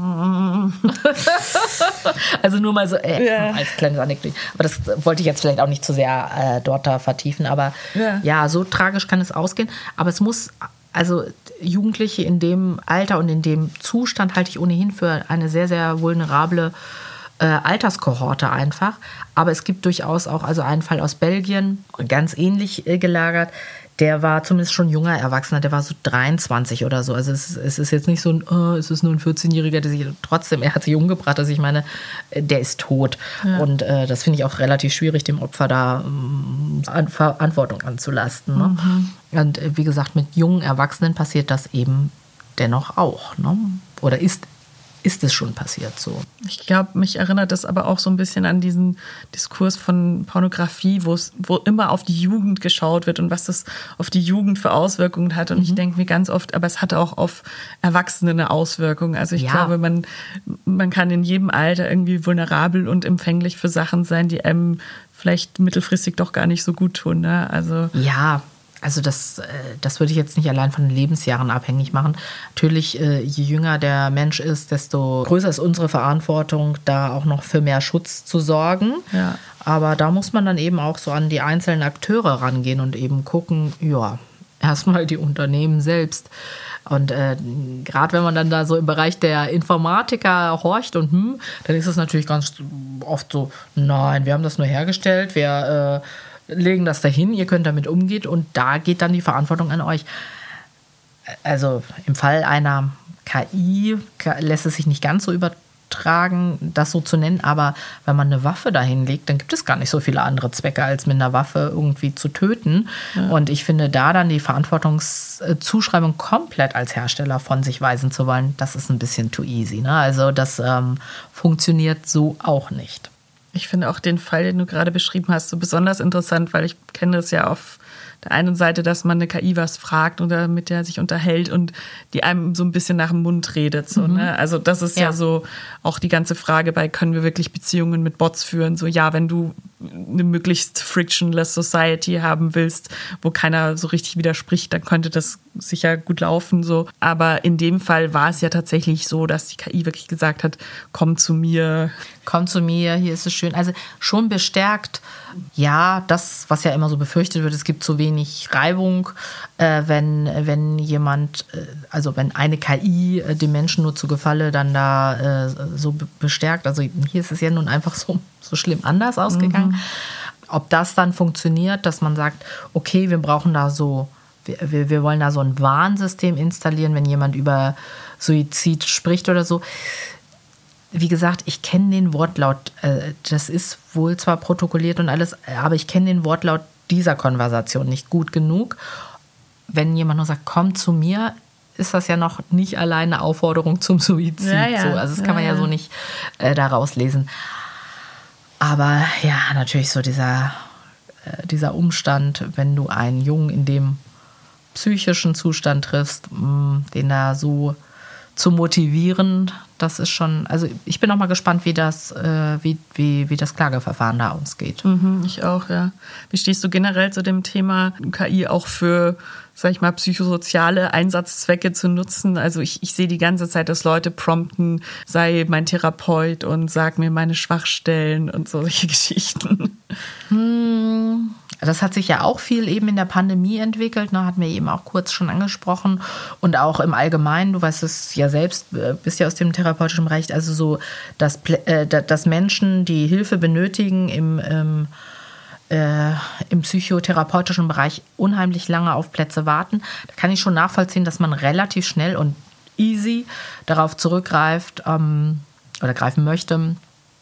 Also nur mal so als kleines Anekdote. Aber das wollte ich jetzt vielleicht auch nicht zu sehr dort da vertiefen. Aber ja, so tragisch kann es ausgehen. Aber es muss, also Jugendliche in dem Alter und in dem Zustand halte ich ohnehin für eine sehr, sehr vulnerable Alterskohorte einfach. Aber es gibt durchaus auch einen Fall aus Belgien, ganz ähnlich gelagert. Der war zumindest schon junger Erwachsener, der war so 23 oder so. Also es ist jetzt nicht so es ist nur ein 14-Jähriger, der sich trotzdem, er hat sich umgebracht. Also ich meine, der ist tot. Ja. Und das finde ich auch relativ schwierig, dem Opfer da Verantwortung anzulasten. Ne? Und wie gesagt, mit jungen Erwachsenen passiert das eben dennoch auch. Ne? Oder ist es schon passiert so. Ich glaube, mich erinnert das aber auch so ein bisschen an diesen Diskurs von Pornografie, wo immer auf die Jugend geschaut wird und was das auf die Jugend für Auswirkungen hat. Und ich denke mir ganz oft, aber es hat auch auf Erwachsene eine Auswirkung. Also ich glaube, man kann in jedem Alter irgendwie vulnerabel und empfänglich für Sachen sein, die einem vielleicht mittelfristig doch gar nicht so gut tun. Ne? Also das würde ich jetzt nicht allein von den Lebensjahren abhängig machen. Natürlich, je jünger der Mensch ist, desto größer ist unsere Verantwortung, da auch noch für mehr Schutz zu sorgen. Ja. Aber da muss man dann eben auch so an die einzelnen Akteure rangehen und eben gucken, erstmal die Unternehmen selbst. Und gerade wenn man dann da so im Bereich der Informatiker horcht und dann ist es natürlich ganz oft so, nein, wir haben das nur hergestellt, wir legen das dahin, ihr könnt damit umgehen und da geht dann die Verantwortung an euch. Also im Fall einer KI lässt es sich nicht ganz so tragen, das so zu nennen. Aber wenn man eine Waffe dahin legt, dann gibt es gar nicht so viele andere Zwecke, als mit einer Waffe irgendwie zu töten. Ja. Und ich finde, da dann die Verantwortungszuschreibung komplett als Hersteller von sich weisen zu wollen, das ist ein bisschen too easy. Ne? Also das funktioniert so auch nicht. Ich finde auch den Fall, den du gerade beschrieben hast, so besonders interessant, weil ich kenne das ja auf der einen Seite, dass man eine KI was fragt oder mit der sich unterhält und die einem so ein bisschen nach dem Mund redet. So, ne? Also das ist ja so auch die ganze Frage bei, können wir wirklich Beziehungen mit Bots führen? So, ja, wenn du eine möglichst frictionless Society haben willst, wo keiner so richtig widerspricht, dann könnte das sicher gut laufen. So. Aber in dem Fall war es ja tatsächlich so, dass die KI wirklich gesagt hat, komm zu mir. Komm zu mir, hier ist es schön. Also schon bestärkt, ja, das, was ja immer so befürchtet wird, es gibt zu wenig Reibung, wenn jemand, also wenn eine KI dem Menschen nur zu Gefalle dann da so bestärkt. Also hier ist es ja nun einfach so schlimm anders ausgegangen. Ob das dann funktioniert, dass man sagt, okay, wir brauchen da so, wir wollen da so ein Warnsystem installieren, wenn jemand über Suizid spricht oder so. Wie gesagt, ich kenne den Wortlaut, das ist wohl zwar protokolliert und alles, aber ich kenne den Wortlaut dieser Konversation nicht gut genug. Wenn jemand nur sagt, komm zu mir, ist das ja noch nicht alleine eine Aufforderung zum Suizid. Ja. So. Also das kann man ja so nicht daraus lesen. Aber ja, natürlich so dieser Umstand, wenn du einen Jungen in dem psychischen Zustand triffst, den da so zu motivieren, das ist schon, also ich bin noch mal gespannt, wie das Klageverfahren da ausgeht. Ich auch, ja. Wie stehst du generell zu dem Thema KI auch für, sag ich mal, psychosoziale Einsatzzwecke zu nutzen? Also ich sehe die ganze Zeit, dass Leute prompten, sei mein Therapeut und sag mir meine Schwachstellen und solche Geschichten. Das hat sich ja auch viel eben in der Pandemie entwickelt, ne, hatten wir eben auch kurz schon angesprochen. Und auch im Allgemeinen, du weißt es ja selbst, bist ja aus dem therapeutischen Bereich, also so, dass Menschen, die Hilfe benötigen im psychotherapeutischen Bereich unheimlich lange auf Plätze warten. Da kann ich schon nachvollziehen, dass man relativ schnell und easy darauf zurückgreift oder greifen möchte,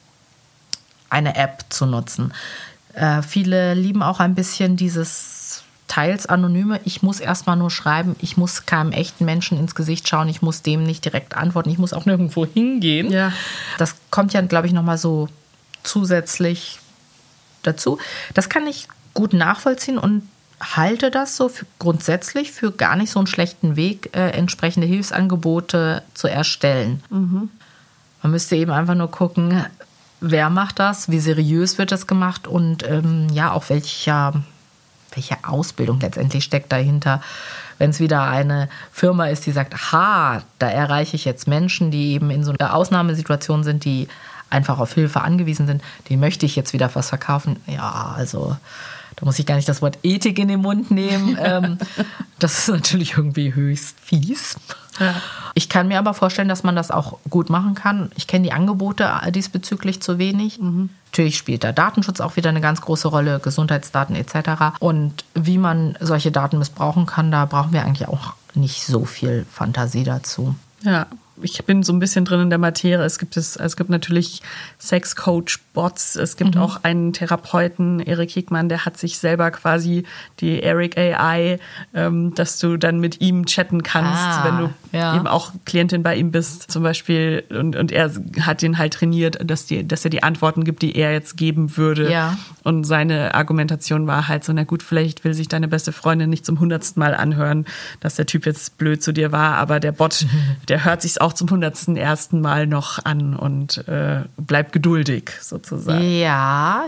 eine App zu nutzen. Viele lieben auch ein bisschen dieses teils Anonyme. Ich muss erstmal nur schreiben, ich muss keinem echten Menschen ins Gesicht schauen, ich muss dem nicht direkt antworten, ich muss auch nirgendwo hingehen. Ja. Das kommt ja, glaube ich, nochmal so zusätzlich dazu. Das kann ich gut nachvollziehen und halte das so grundsätzlich für gar nicht so einen schlechten Weg, entsprechende Hilfsangebote zu erstellen. Man müsste eben einfach nur gucken, wer macht das, wie seriös wird das gemacht und auch welche Ausbildung letztendlich steckt dahinter. Wenn es wieder eine Firma ist, die sagt, da erreiche ich jetzt Menschen, die eben in so einer Ausnahmesituation sind, die einfach auf Hilfe angewiesen sind, denen möchte ich jetzt wieder was verkaufen. Ja, also da muss ich gar nicht das Wort Ethik in den Mund nehmen. Das ist natürlich irgendwie höchst fies. Ja. Ich kann mir aber vorstellen, dass man das auch gut machen kann. Ich kenne die Angebote diesbezüglich zu wenig. Natürlich spielt da Datenschutz auch wieder eine ganz große Rolle, Gesundheitsdaten etc. Und wie man solche Daten missbrauchen kann, da brauchen wir eigentlich auch nicht so viel Fantasie dazu. Ja, ich bin so ein bisschen drin in der Materie. Es gibt natürlich Sex-Coach-Bots. Es gibt auch einen Therapeuten, Erik Hegmann, der hat sich selber quasi die Eric AI, dass du dann mit ihm chatten kannst, wenn du eben auch Klientin bei ihm bist zum Beispiel. Und er hat den halt trainiert, dass er die Antworten gibt, die er jetzt geben würde. Ja. Und seine Argumentation war halt so, na gut, vielleicht will sich deine beste Freundin nicht zum 100. Mal anhören, dass der Typ jetzt blöd zu dir war, aber der Bot, der hört sich's auch zum 101. Mal noch an und bleibt geduldig sozusagen. Ja.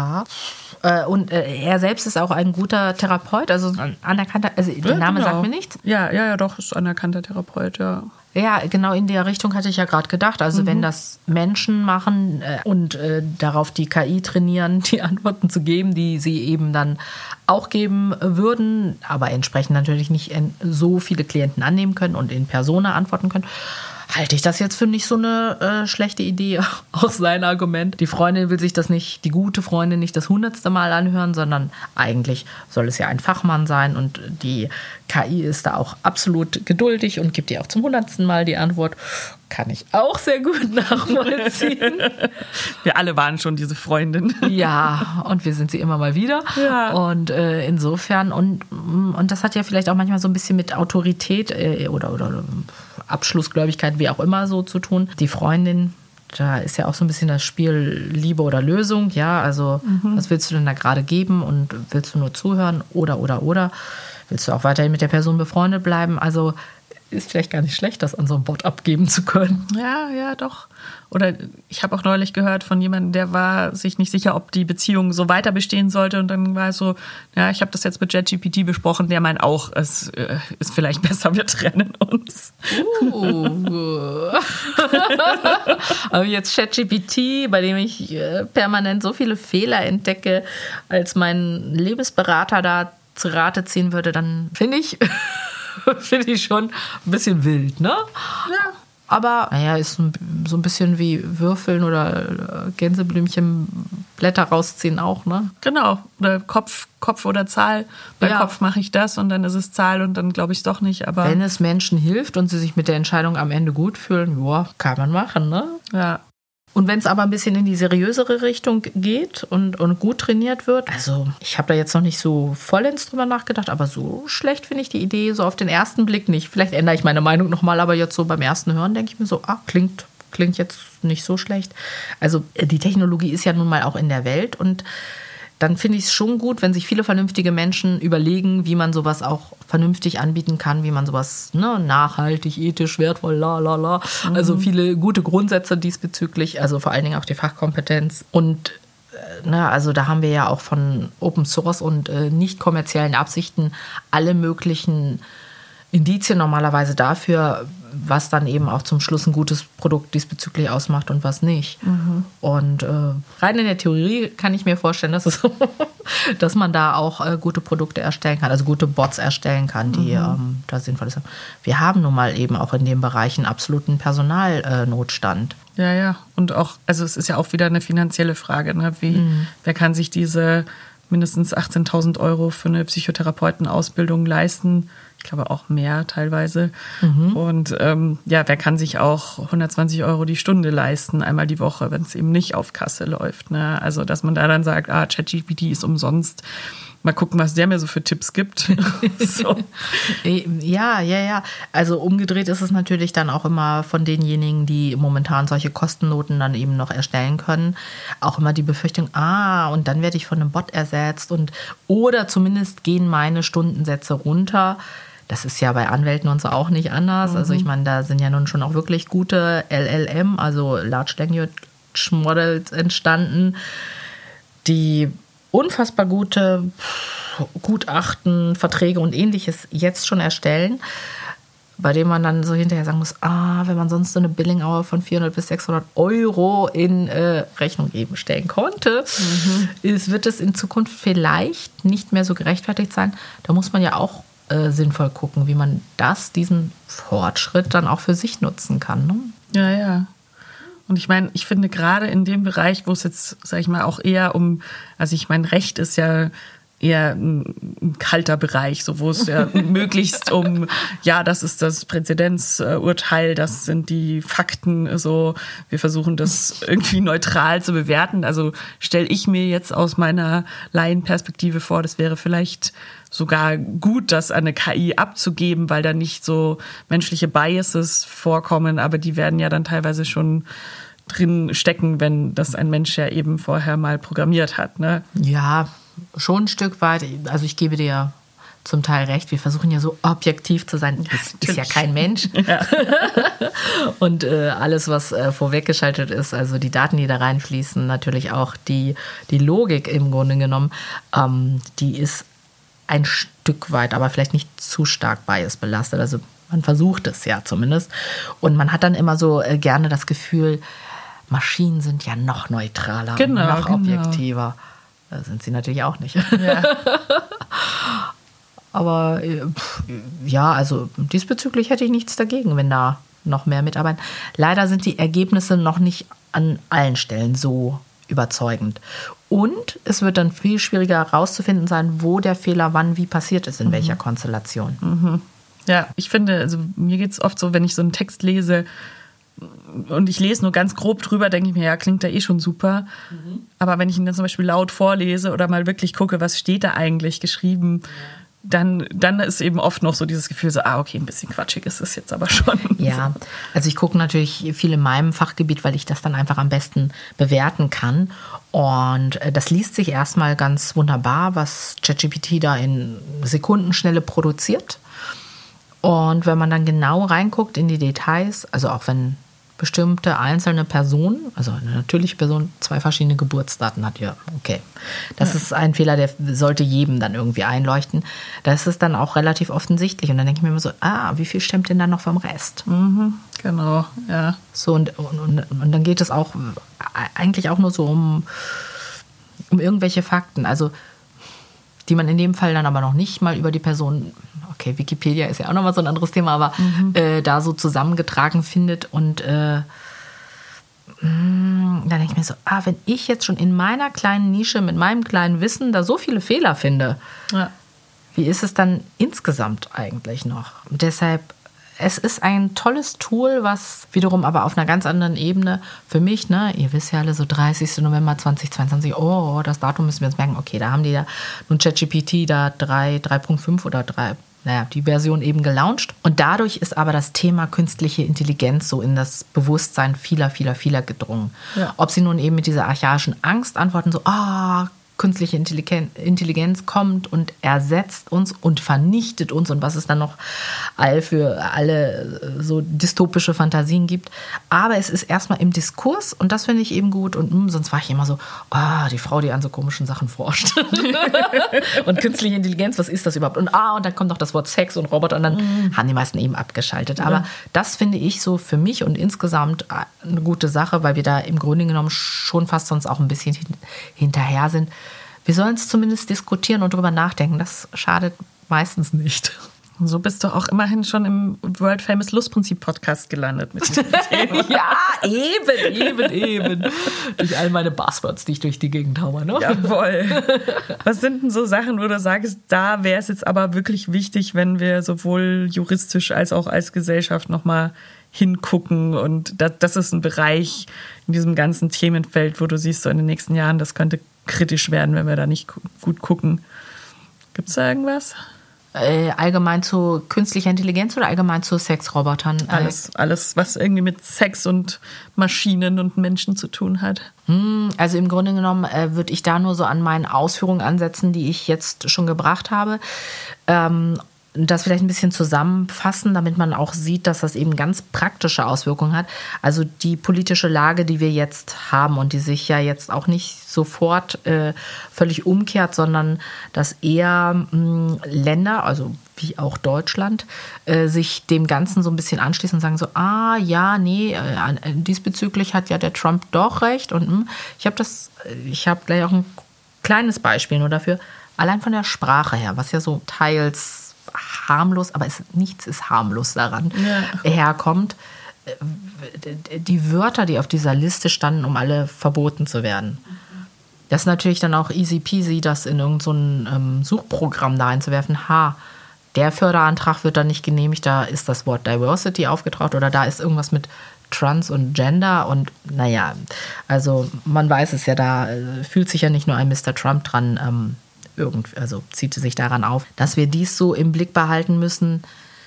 Und er selbst ist auch ein guter Therapeut, also ein anerkannter, also der Name sagt mir nichts. Ja, doch, ist anerkannter Therapeut, ja. Ja, genau in der Richtung hatte ich ja gerade gedacht. Also wenn das Menschen machen und darauf die KI trainieren, die Antworten zu geben, die sie eben dann auch geben würden, aber entsprechend natürlich nicht so viele Klienten annehmen können und in Persona antworten können. halte ich das jetzt für nicht so eine schlechte Idee aus seinem Argument. Die Freundin will sich das nicht, die gute Freundin nicht das 100. Mal anhören, sondern eigentlich soll es ja ein Fachmann sein und die KI ist da auch absolut geduldig und gibt ihr auch zum 100. Mal die Antwort. Kann ich auch sehr gut nachvollziehen. Wir alle waren schon diese Freundin. Ja, und wir sind sie immer mal wieder. Ja. Und insofern, und das hat ja vielleicht auch manchmal so ein bisschen mit Autorität oder Abschlussgläubigkeit, wie auch immer, so zu tun. Die Freundin, da ist ja auch so ein bisschen das Spiel Liebe oder Lösung. Ja, also was willst du denn da gerade geben und willst du nur zuhören oder? Willst du auch weiterhin mit der Person befreundet bleiben? Also ist vielleicht gar nicht schlecht, das an so einen Bot abgeben zu können. Ja, doch. Oder ich habe auch neulich gehört von jemandem, der war sich nicht sicher, ob die Beziehung so weiter bestehen sollte. Und dann war es so, ja, ich habe das jetzt mit ChatGPT besprochen. Der meint auch, es ist vielleicht besser, wir trennen uns. Aber jetzt ChatGPT, bei dem ich permanent so viele Fehler entdecke, als mein Lebensberater da zu Rate ziehen würde, dann finde ich schon ein bisschen wild, ne? Ja. Aber naja, ist so ein bisschen wie Würfeln oder Gänseblümchen Blätter rausziehen auch, ne? Genau. Oder Kopf oder Zahl. Bei Kopf mache ich das und dann ist es Zahl und dann glaube ich es doch nicht. Aber wenn es Menschen hilft und sie sich mit der Entscheidung am Ende gut fühlen, ja, kann man machen, ne? Ja. Und wenn es aber ein bisschen in die seriösere Richtung geht und gut trainiert wird, also ich habe da jetzt noch nicht so vollends drüber nachgedacht, aber so schlecht finde ich die Idee so auf den ersten Blick nicht. Vielleicht ändere ich meine Meinung nochmal, aber jetzt so beim ersten Hören denke ich mir so, klingt jetzt nicht so schlecht. Also die Technologie ist ja nun mal auch in der Welt und dann finde ich es schon gut, wenn sich viele vernünftige Menschen überlegen, wie man sowas auch vernünftig anbieten kann, wie man sowas nachhaltig, ethisch, wertvoll, Also viele gute Grundsätze diesbezüglich, also vor allen Dingen auch die Fachkompetenz. Und also da haben wir ja auch von Open Source und nicht kommerziellen Absichten alle möglichen Indizien normalerweise dafür, was dann eben auch zum Schluss ein gutes Produkt diesbezüglich ausmacht und was nicht. Und rein in der Theorie kann ich mir vorstellen, dass man da auch gute Produkte erstellen kann, also gute Bots erstellen kann, die da sinnvoll sind. Wir haben nun mal eben auch in dem Bereich einen absoluten Personalnotstand. Ja. Und auch, also es ist ja auch wieder eine finanzielle Frage, ne? Wer kann sich diese mindestens 18.000 € für eine Psychotherapeutenausbildung leisten? Ich glaube auch mehr teilweise. Und wer kann sich auch 120 € die Stunde leisten, einmal die Woche, wenn es eben nicht auf Kasse läuft. Ne? Also dass man da dann sagt, ChatGPT ist umsonst. Mal gucken, was der mir so für Tipps gibt. So. Ja. Also umgedreht ist es natürlich dann auch immer von denjenigen, die momentan solche Kostennoten dann eben noch erstellen können, auch immer die Befürchtung, und dann werde ich von einem Bot ersetzt oder zumindest gehen meine Stundensätze runter. Das ist ja bei Anwälten und so auch nicht anders. Also ich meine, da sind ja nun schon auch wirklich gute LLM, also Large Language Models entstanden, die unfassbar gute Gutachten, Verträge und Ähnliches jetzt schon erstellen, bei dem man dann so hinterher sagen muss, wenn man sonst so eine Billing-Hour von 400 bis 600 € in Rechnung eben stellen konnte, wird es in Zukunft vielleicht nicht mehr so gerechtfertigt sein. Da muss man ja auch sinnvoll gucken, wie man diesen Fortschritt dann auch für sich nutzen kann. Ne? Ja. Und ich meine, ich finde gerade in dem Bereich, wo es jetzt, sag ich mal, auch eher Recht ist ja eher ein kalter Bereich, so wo es ja möglichst das ist das Präzedenzurteil, das sind die Fakten, so wir versuchen das irgendwie neutral zu bewerten. Also stelle ich mir jetzt aus meiner Laienperspektive vor, das wäre vielleicht sogar gut, das an eine KI abzugeben, weil da nicht so menschliche Biases vorkommen, aber die werden ja dann teilweise schon drin stecken, wenn das ein Mensch ja eben vorher mal programmiert hat. Ne? Ja, schon ein Stück weit. Also ich gebe dir zum Teil recht. Wir versuchen ja so objektiv zu sein. Das ist ja kein Mensch. Ja. Und alles, was vorweggeschaltet ist, also die Daten, die da reinfließen, natürlich auch die Logik im Grunde genommen, die ist ein Stück weit, aber vielleicht nicht zu stark bias belastet. Also man versucht es ja zumindest. Und man hat dann immer so gerne das Gefühl, Maschinen sind ja noch neutraler, noch objektiver. Das sind sie natürlich auch nicht. Ja. Aber also diesbezüglich hätte ich nichts dagegen, wenn da noch mehr mitarbeiten. Leider sind die Ergebnisse noch nicht an allen Stellen so überzeugend. Und es wird dann viel schwieriger herauszufinden sein, wo der Fehler wann wie passiert ist, in welcher Konstellation. Mhm. Ja, ich finde, also mir geht es oft so, wenn ich so einen Text lese und ich lese nur ganz grob drüber, denke ich mir, ja, klingt da eh schon super. Aber wenn ich ihn dann zum Beispiel laut vorlese oder mal wirklich gucke, was steht da eigentlich geschrieben, dann ist eben oft noch so dieses Gefühl so, okay, ein bisschen quatschig ist es jetzt aber schon. Ja, also ich gucke natürlich viel in meinem Fachgebiet, weil ich das dann einfach am besten bewerten kann. Und das liest sich erstmal ganz wunderbar, was ChatGPT da in Sekundenschnelle produziert. Und wenn man dann genau reinguckt in die Details, also auch wenn bestimmte einzelne Personen, also eine natürliche Person, 2 verschiedene Geburtsdaten hat, ja, okay. Das ist ein Fehler, der sollte jedem dann irgendwie einleuchten. Das ist dann auch relativ offensichtlich. Und dann denke ich mir immer so, wie viel stimmt denn dann noch vom Rest? Genau, ja. So, und dann geht es auch eigentlich auch nur so um irgendwelche Fakten, also die man in dem Fall dann aber noch nicht mal über die Person, okay, Wikipedia ist ja auch nochmal so ein anderes Thema, aber da so zusammengetragen findet. Und dann denke ich mir so, wenn ich jetzt schon in meiner kleinen Nische mit meinem kleinen Wissen da so viele Fehler finde, wie ist es dann insgesamt eigentlich noch? Und deshalb, es ist ein tolles Tool, was wiederum aber auf einer ganz anderen Ebene für mich, ne, ihr wisst ja alle, so 30. November 2022, das Datum müssen wir uns merken, okay, da haben die ja nun ChatGPT da 3.5 oder 3, die Version eben gelauncht. Und dadurch ist aber das Thema künstliche Intelligenz so in das Bewusstsein vieler gedrungen. Ja. Ob sie nun eben mit dieser archaischen Angst antworten, so, künstliche Intelligenz kommt und ersetzt uns und vernichtet uns und was es dann noch für alle so dystopische Fantasien gibt. Aber es ist erstmal im Diskurs und das finde ich eben gut. Und sonst war ich immer so, die Frau, die an so komischen Sachen forscht. Und künstliche Intelligenz, was ist das überhaupt? Und dann kommt noch das Wort Sex und Roboter und dann haben die meisten eben abgeschaltet. Aber das finde ich so für mich und insgesamt eine gute Sache, weil wir da im Grunde genommen schon fast sonst auch ein bisschen hinterher sind. Wir sollen es zumindest diskutieren und drüber nachdenken. Das schadet meistens nicht. So bist du auch immerhin schon im World Famous Lustprinzip-Podcast gelandet mit diesem Thema. Ja, eben. Durch all meine Buzzwords, die ich durch die Gegend haue. Ne? Jawohl. Was sind denn so Sachen, wo du sagst, da wäre es jetzt aber wirklich wichtig, wenn wir sowohl juristisch als auch als Gesellschaft nochmal hingucken und das ist ein Bereich in diesem ganzen Themenfeld, wo du siehst, so in den nächsten Jahren, das könnte kritisch werden, wenn wir da nicht gut gucken. Gibt es da irgendwas? Allgemein zu künstlicher Intelligenz oder allgemein zu Sexrobotern? Alles, was irgendwie mit Sex und Maschinen und Menschen zu tun hat. Also im Grunde genommen würde ich da nur so an meinen Ausführungen ansetzen, die ich jetzt schon gebracht habe. Das vielleicht ein bisschen zusammenfassen, damit man auch sieht, dass das eben ganz praktische Auswirkungen hat. Also die politische Lage, die wir jetzt haben und die sich ja jetzt auch nicht sofort völlig umkehrt, sondern dass eher Länder, also wie auch Deutschland, sich dem Ganzen so ein bisschen anschließen und sagen so, diesbezüglich hat ja der Trump doch recht. Und ich habe gleich auch ein kleines Beispiel nur dafür, allein von der Sprache her, was ja so teils harmlos, aber nichts ist harmlos daran, herkommt. Die Wörter, die auf dieser Liste standen, um alle verboten zu werden. Das ist natürlich dann auch easy peasy, das in irgend so ein Suchprogramm da einzuwerfen. Der Förderantrag wird dann nicht genehmigt, da ist das Wort Diversity aufgetaucht oder da ist irgendwas mit Trans und Gender und also man weiß es ja, da fühlt sich ja nicht nur ein Mr. Trump dran, also zieht sie sich daran auf, dass wir dies so im Blick behalten müssen.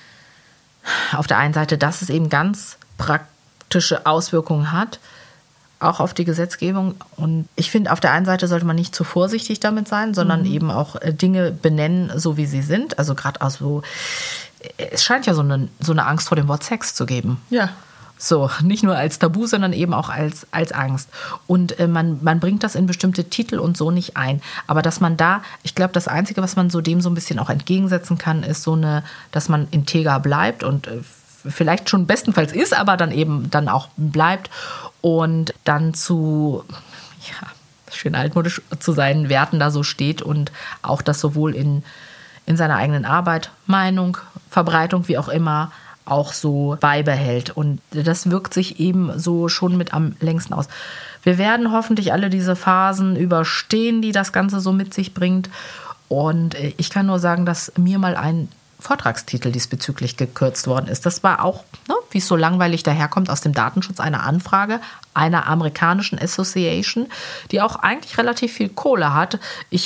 Auf der einen Seite, dass es eben ganz praktische Auswirkungen hat, auch auf die Gesetzgebung. Und ich finde, auf der einen Seite sollte man nicht zu vorsichtig damit sein, sondern eben auch Dinge benennen, so wie sie sind. Also gerade auch so, es scheint ja so eine Angst vor dem Wort Sex zu geben. Ja. So, nicht nur als Tabu, sondern eben auch als Angst. Und man bringt das in bestimmte Titel und so nicht ein. Aber dass man da, ich glaube, das Einzige, was man so dem so ein bisschen auch entgegensetzen kann, ist dass man integer bleibt und vielleicht schon bestenfalls ist, aber dann auch bleibt und dann schön altmodisch zu seinen Werten da so steht und auch das sowohl in seiner eigenen Arbeit, Meinung, Verbreitung, wie auch immer, auch so beibehält. Und das wirkt sich eben so schon mit am längsten aus. Wir werden hoffentlich alle diese Phasen überstehen, die das Ganze so mit sich bringt. Und ich kann nur sagen, dass mir mal ein Vortragstitel diesbezüglich gekürzt worden ist. Das war auch, ne, wie es so langweilig daherkommt, aus dem Datenschutz eine Anfrage einer amerikanischen Association, die auch eigentlich relativ viel Kohle hat. Ich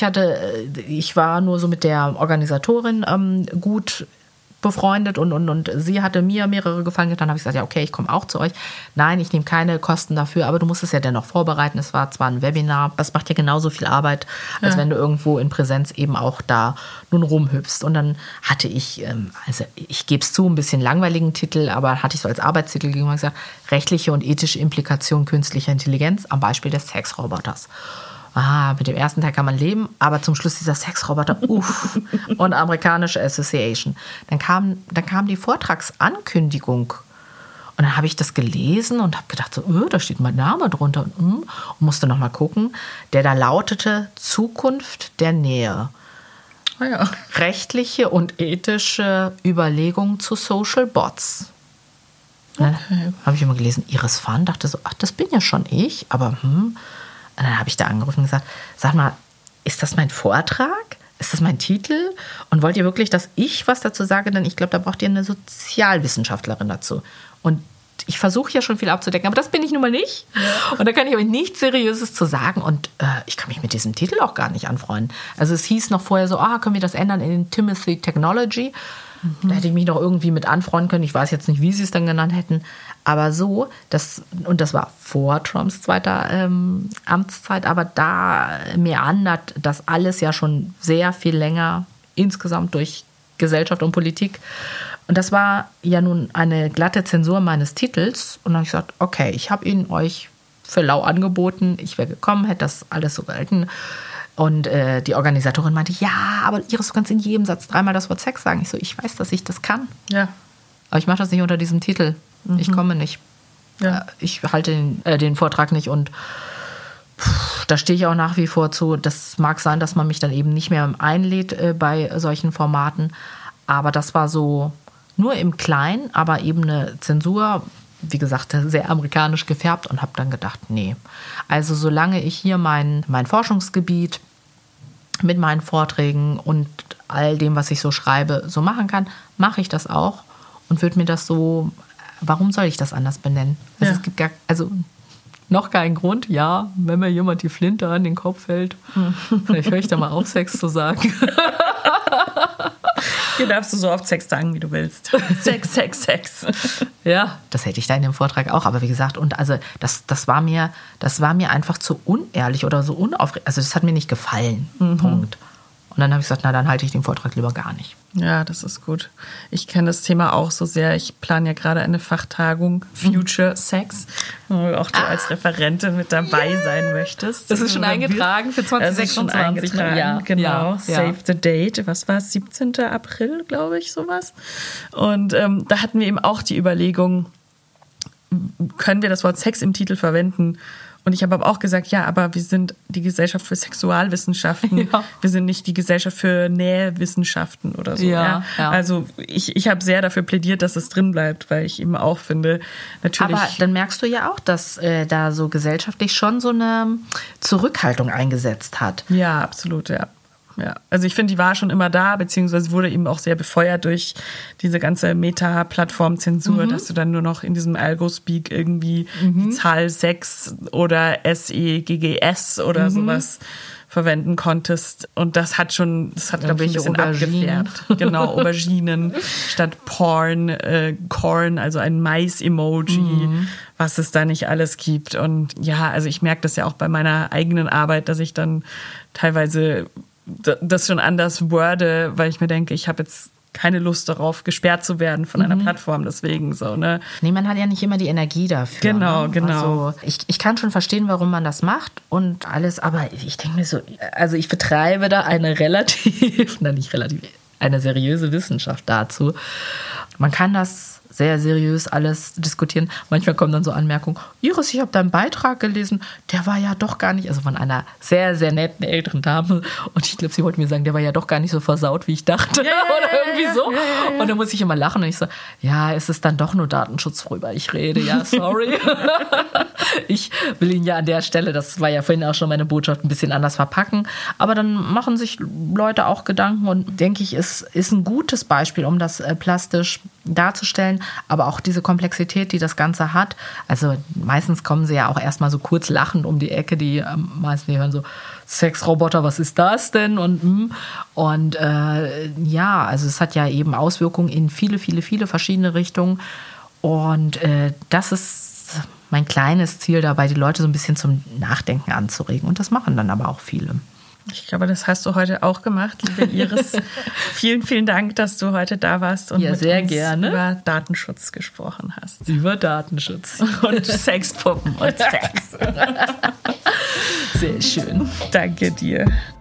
war nur so mit der Organisatorin gut befreundet und sie hatte mir mehrere Gefallen getan. Dann habe ich gesagt, ja okay, ich komme auch zu euch. Nein, ich nehme keine Kosten dafür, aber du musst es ja dennoch vorbereiten. Es war zwar ein Webinar, das macht ja genauso viel Arbeit, als wenn du irgendwo in Präsenz eben auch da nun rumhüpfst. Und dann hatte ich, also ich gebe es zu, ein bisschen langweiligen Titel, aber hatte ich so als Arbeitstitel gegeben und gesagt, rechtliche und ethische Implikationen künstlicher Intelligenz am Beispiel des Sexroboters. Mit dem ersten Teil kann man leben, aber zum Schluss dieser Sexroboter, und amerikanische Association. Dann kam die Vortragsankündigung und dann habe ich das gelesen und habe gedacht, so, da steht mein Name drunter und musste nochmal gucken. Der da lautete Zukunft der Nähe. Oh ja. Rechtliche und ethische Überlegungen zu Social Bots. Okay. Dann habe ich immer gelesen, Iris Pfann, dachte so, ach, das bin ja schon ich, aber Und dann habe ich da angerufen und gesagt, sag mal, ist das mein Vortrag? Ist das mein Titel? Und wollt ihr wirklich, dass ich was dazu sage? Denn ich glaube, da braucht ihr eine Sozialwissenschaftlerin dazu. Und ich versuche ja schon viel abzudecken, aber das bin ich nun mal nicht. Ja. Und da kann ich euch nichts Seriöses zu sagen. Und ich kann mich mit diesem Titel auch gar nicht anfreunden. Also es hieß noch vorher so, können wir das ändern in den Timothy Technology? Da hätte ich mich noch irgendwie mit anfreunden können. Ich weiß jetzt nicht, wie sie es dann genannt hätten. Aber so, das war vor Trumps zweiter Amtszeit, aber da meandert das alles ja schon sehr viel länger insgesamt durch Gesellschaft und Politik. Und das war ja nun eine glatte Zensur meines Titels. Und dann habe ich gesagt, okay, ich habe ihn euch für lau angeboten. Ich wäre gekommen, hätte das alles so gehalten. Und die Organisatorin meinte, ja, aber Iris, du kannst in jedem Satz 3-mal das Wort Sex sagen. Ich so, ich weiß, dass ich das kann. Ja. Aber ich mache das nicht unter diesem Titel. Ich komme nicht. Ja. Ich halte den Vortrag nicht und da stehe ich auch nach wie vor zu. Das mag sein, dass man mich dann eben nicht mehr einlädt bei solchen Formaten. Aber das war so nur im Kleinen, aber eben eine Zensur, wie gesagt, sehr amerikanisch gefärbt und habe dann gedacht, nee. Also solange ich hier mein Forschungsgebiet mit meinen Vorträgen und all dem, was ich so schreibe, so machen kann, mache ich das auch und würde mir das so, warum soll ich das anders benennen? Also es gibt noch keinen Grund, ja, wenn mir jemand die Flinte an den Kopf hält, vielleicht höre ich da mal auf, Sex zu sagen. Hier darfst du so oft Sex sagen, wie du willst. Sex, Sex, Sex. Ja, das hätte ich da in dem Vortrag auch. Aber wie gesagt, und also das war mir einfach zu unehrlich oder so unaufregend. Also das hat mir nicht gefallen. Punkt. Und dann habe ich gesagt, na, dann halte ich den Vortrag lieber gar nicht. Ja, das ist gut. Ich kenne das Thema auch so sehr. Ich plane ja gerade eine Fachtagung Future Sex, wo auch du als Referentin mit dabei sein möchtest. Das ist schon eingetragen für 2026. Das ist schon eingetragen, ja, genau. Ja. Save the date. Was war es? 17. April, glaube ich, sowas. Und da hatten wir eben auch die Überlegung, können wir das Wort Sex im Titel verwenden? Und ich habe aber auch gesagt, ja, aber wir sind die Gesellschaft für Sexualwissenschaften. Ja. Wir sind nicht die Gesellschaft für Nähwissenschaften oder so. Ja. Also ich habe sehr dafür plädiert, dass es drin bleibt, weil ich eben auch finde, natürlich... Aber dann merkst du ja auch, dass da so gesellschaftlich schon so eine Zurückhaltung eingesetzt hat. Ja, absolut, ja. Ja, also ich finde, die war schon immer da, beziehungsweise wurde eben auch sehr befeuert durch diese ganze Meta-Plattform-Zensur, dass du dann nur noch in diesem Algo-Speak irgendwie die Zahl 6 oder SEGGS oder sowas verwenden konntest. Und das hat, glaube ich, ein bisschen abgefärbt. Genau, Auberginen statt Porn, Corn, also ein Mais-Emoji, was es da nicht alles gibt. Und ja, also ich merke das ja auch bei meiner eigenen Arbeit, dass ich dann teilweise das schon anders worde, weil ich mir denke, ich habe jetzt keine Lust darauf, gesperrt zu werden von einer Plattform, deswegen so, ne? Nee, man hat ja nicht immer die Energie dafür. Genau, ne? genau. Also ich kann schon verstehen, warum man das macht und alles, aber ich denke mir so, also ich betreibe da eine eine seriöse Wissenschaft dazu. Man kann das sehr seriös alles diskutieren. Manchmal kommen dann so Anmerkungen, Iris, ich habe deinen Beitrag gelesen, der war ja doch gar nicht, also von einer sehr, sehr netten älteren Dame. Und ich glaube, sie wollte mir sagen, der war ja doch gar nicht so versaut, wie ich dachte. Oder irgendwie so. Und dann muss ich immer lachen und ich so, ja, es ist dann doch nur Datenschutz, worüber ich rede. Ja, sorry. Ich will ihn ja an der Stelle, das war ja vorhin auch schon meine Botschaft, ein bisschen anders verpacken. Aber dann machen sich Leute auch Gedanken und denke ich, ist ein gutes Beispiel, um das plastisch darzustellen. Aber auch diese Komplexität, die das Ganze hat. Also meistens kommen sie ja auch erstmal so kurz lachend um die Ecke. Die meisten, die hören so, Sexroboter, was ist das denn? Und ja, also es hat ja eben Auswirkungen in viele, viele, viele verschiedene Richtungen. Und das ist mein kleines Ziel dabei, die Leute so ein bisschen zum Nachdenken anzuregen. Und das machen dann aber auch viele. Ich glaube, das hast du heute auch gemacht, liebe Iris. Vielen, vielen Dank, dass du heute da warst und mit uns über Datenschutz gesprochen hast. Über Datenschutz. Und Sexpuppen und Sex. Sehr schön. Danke dir.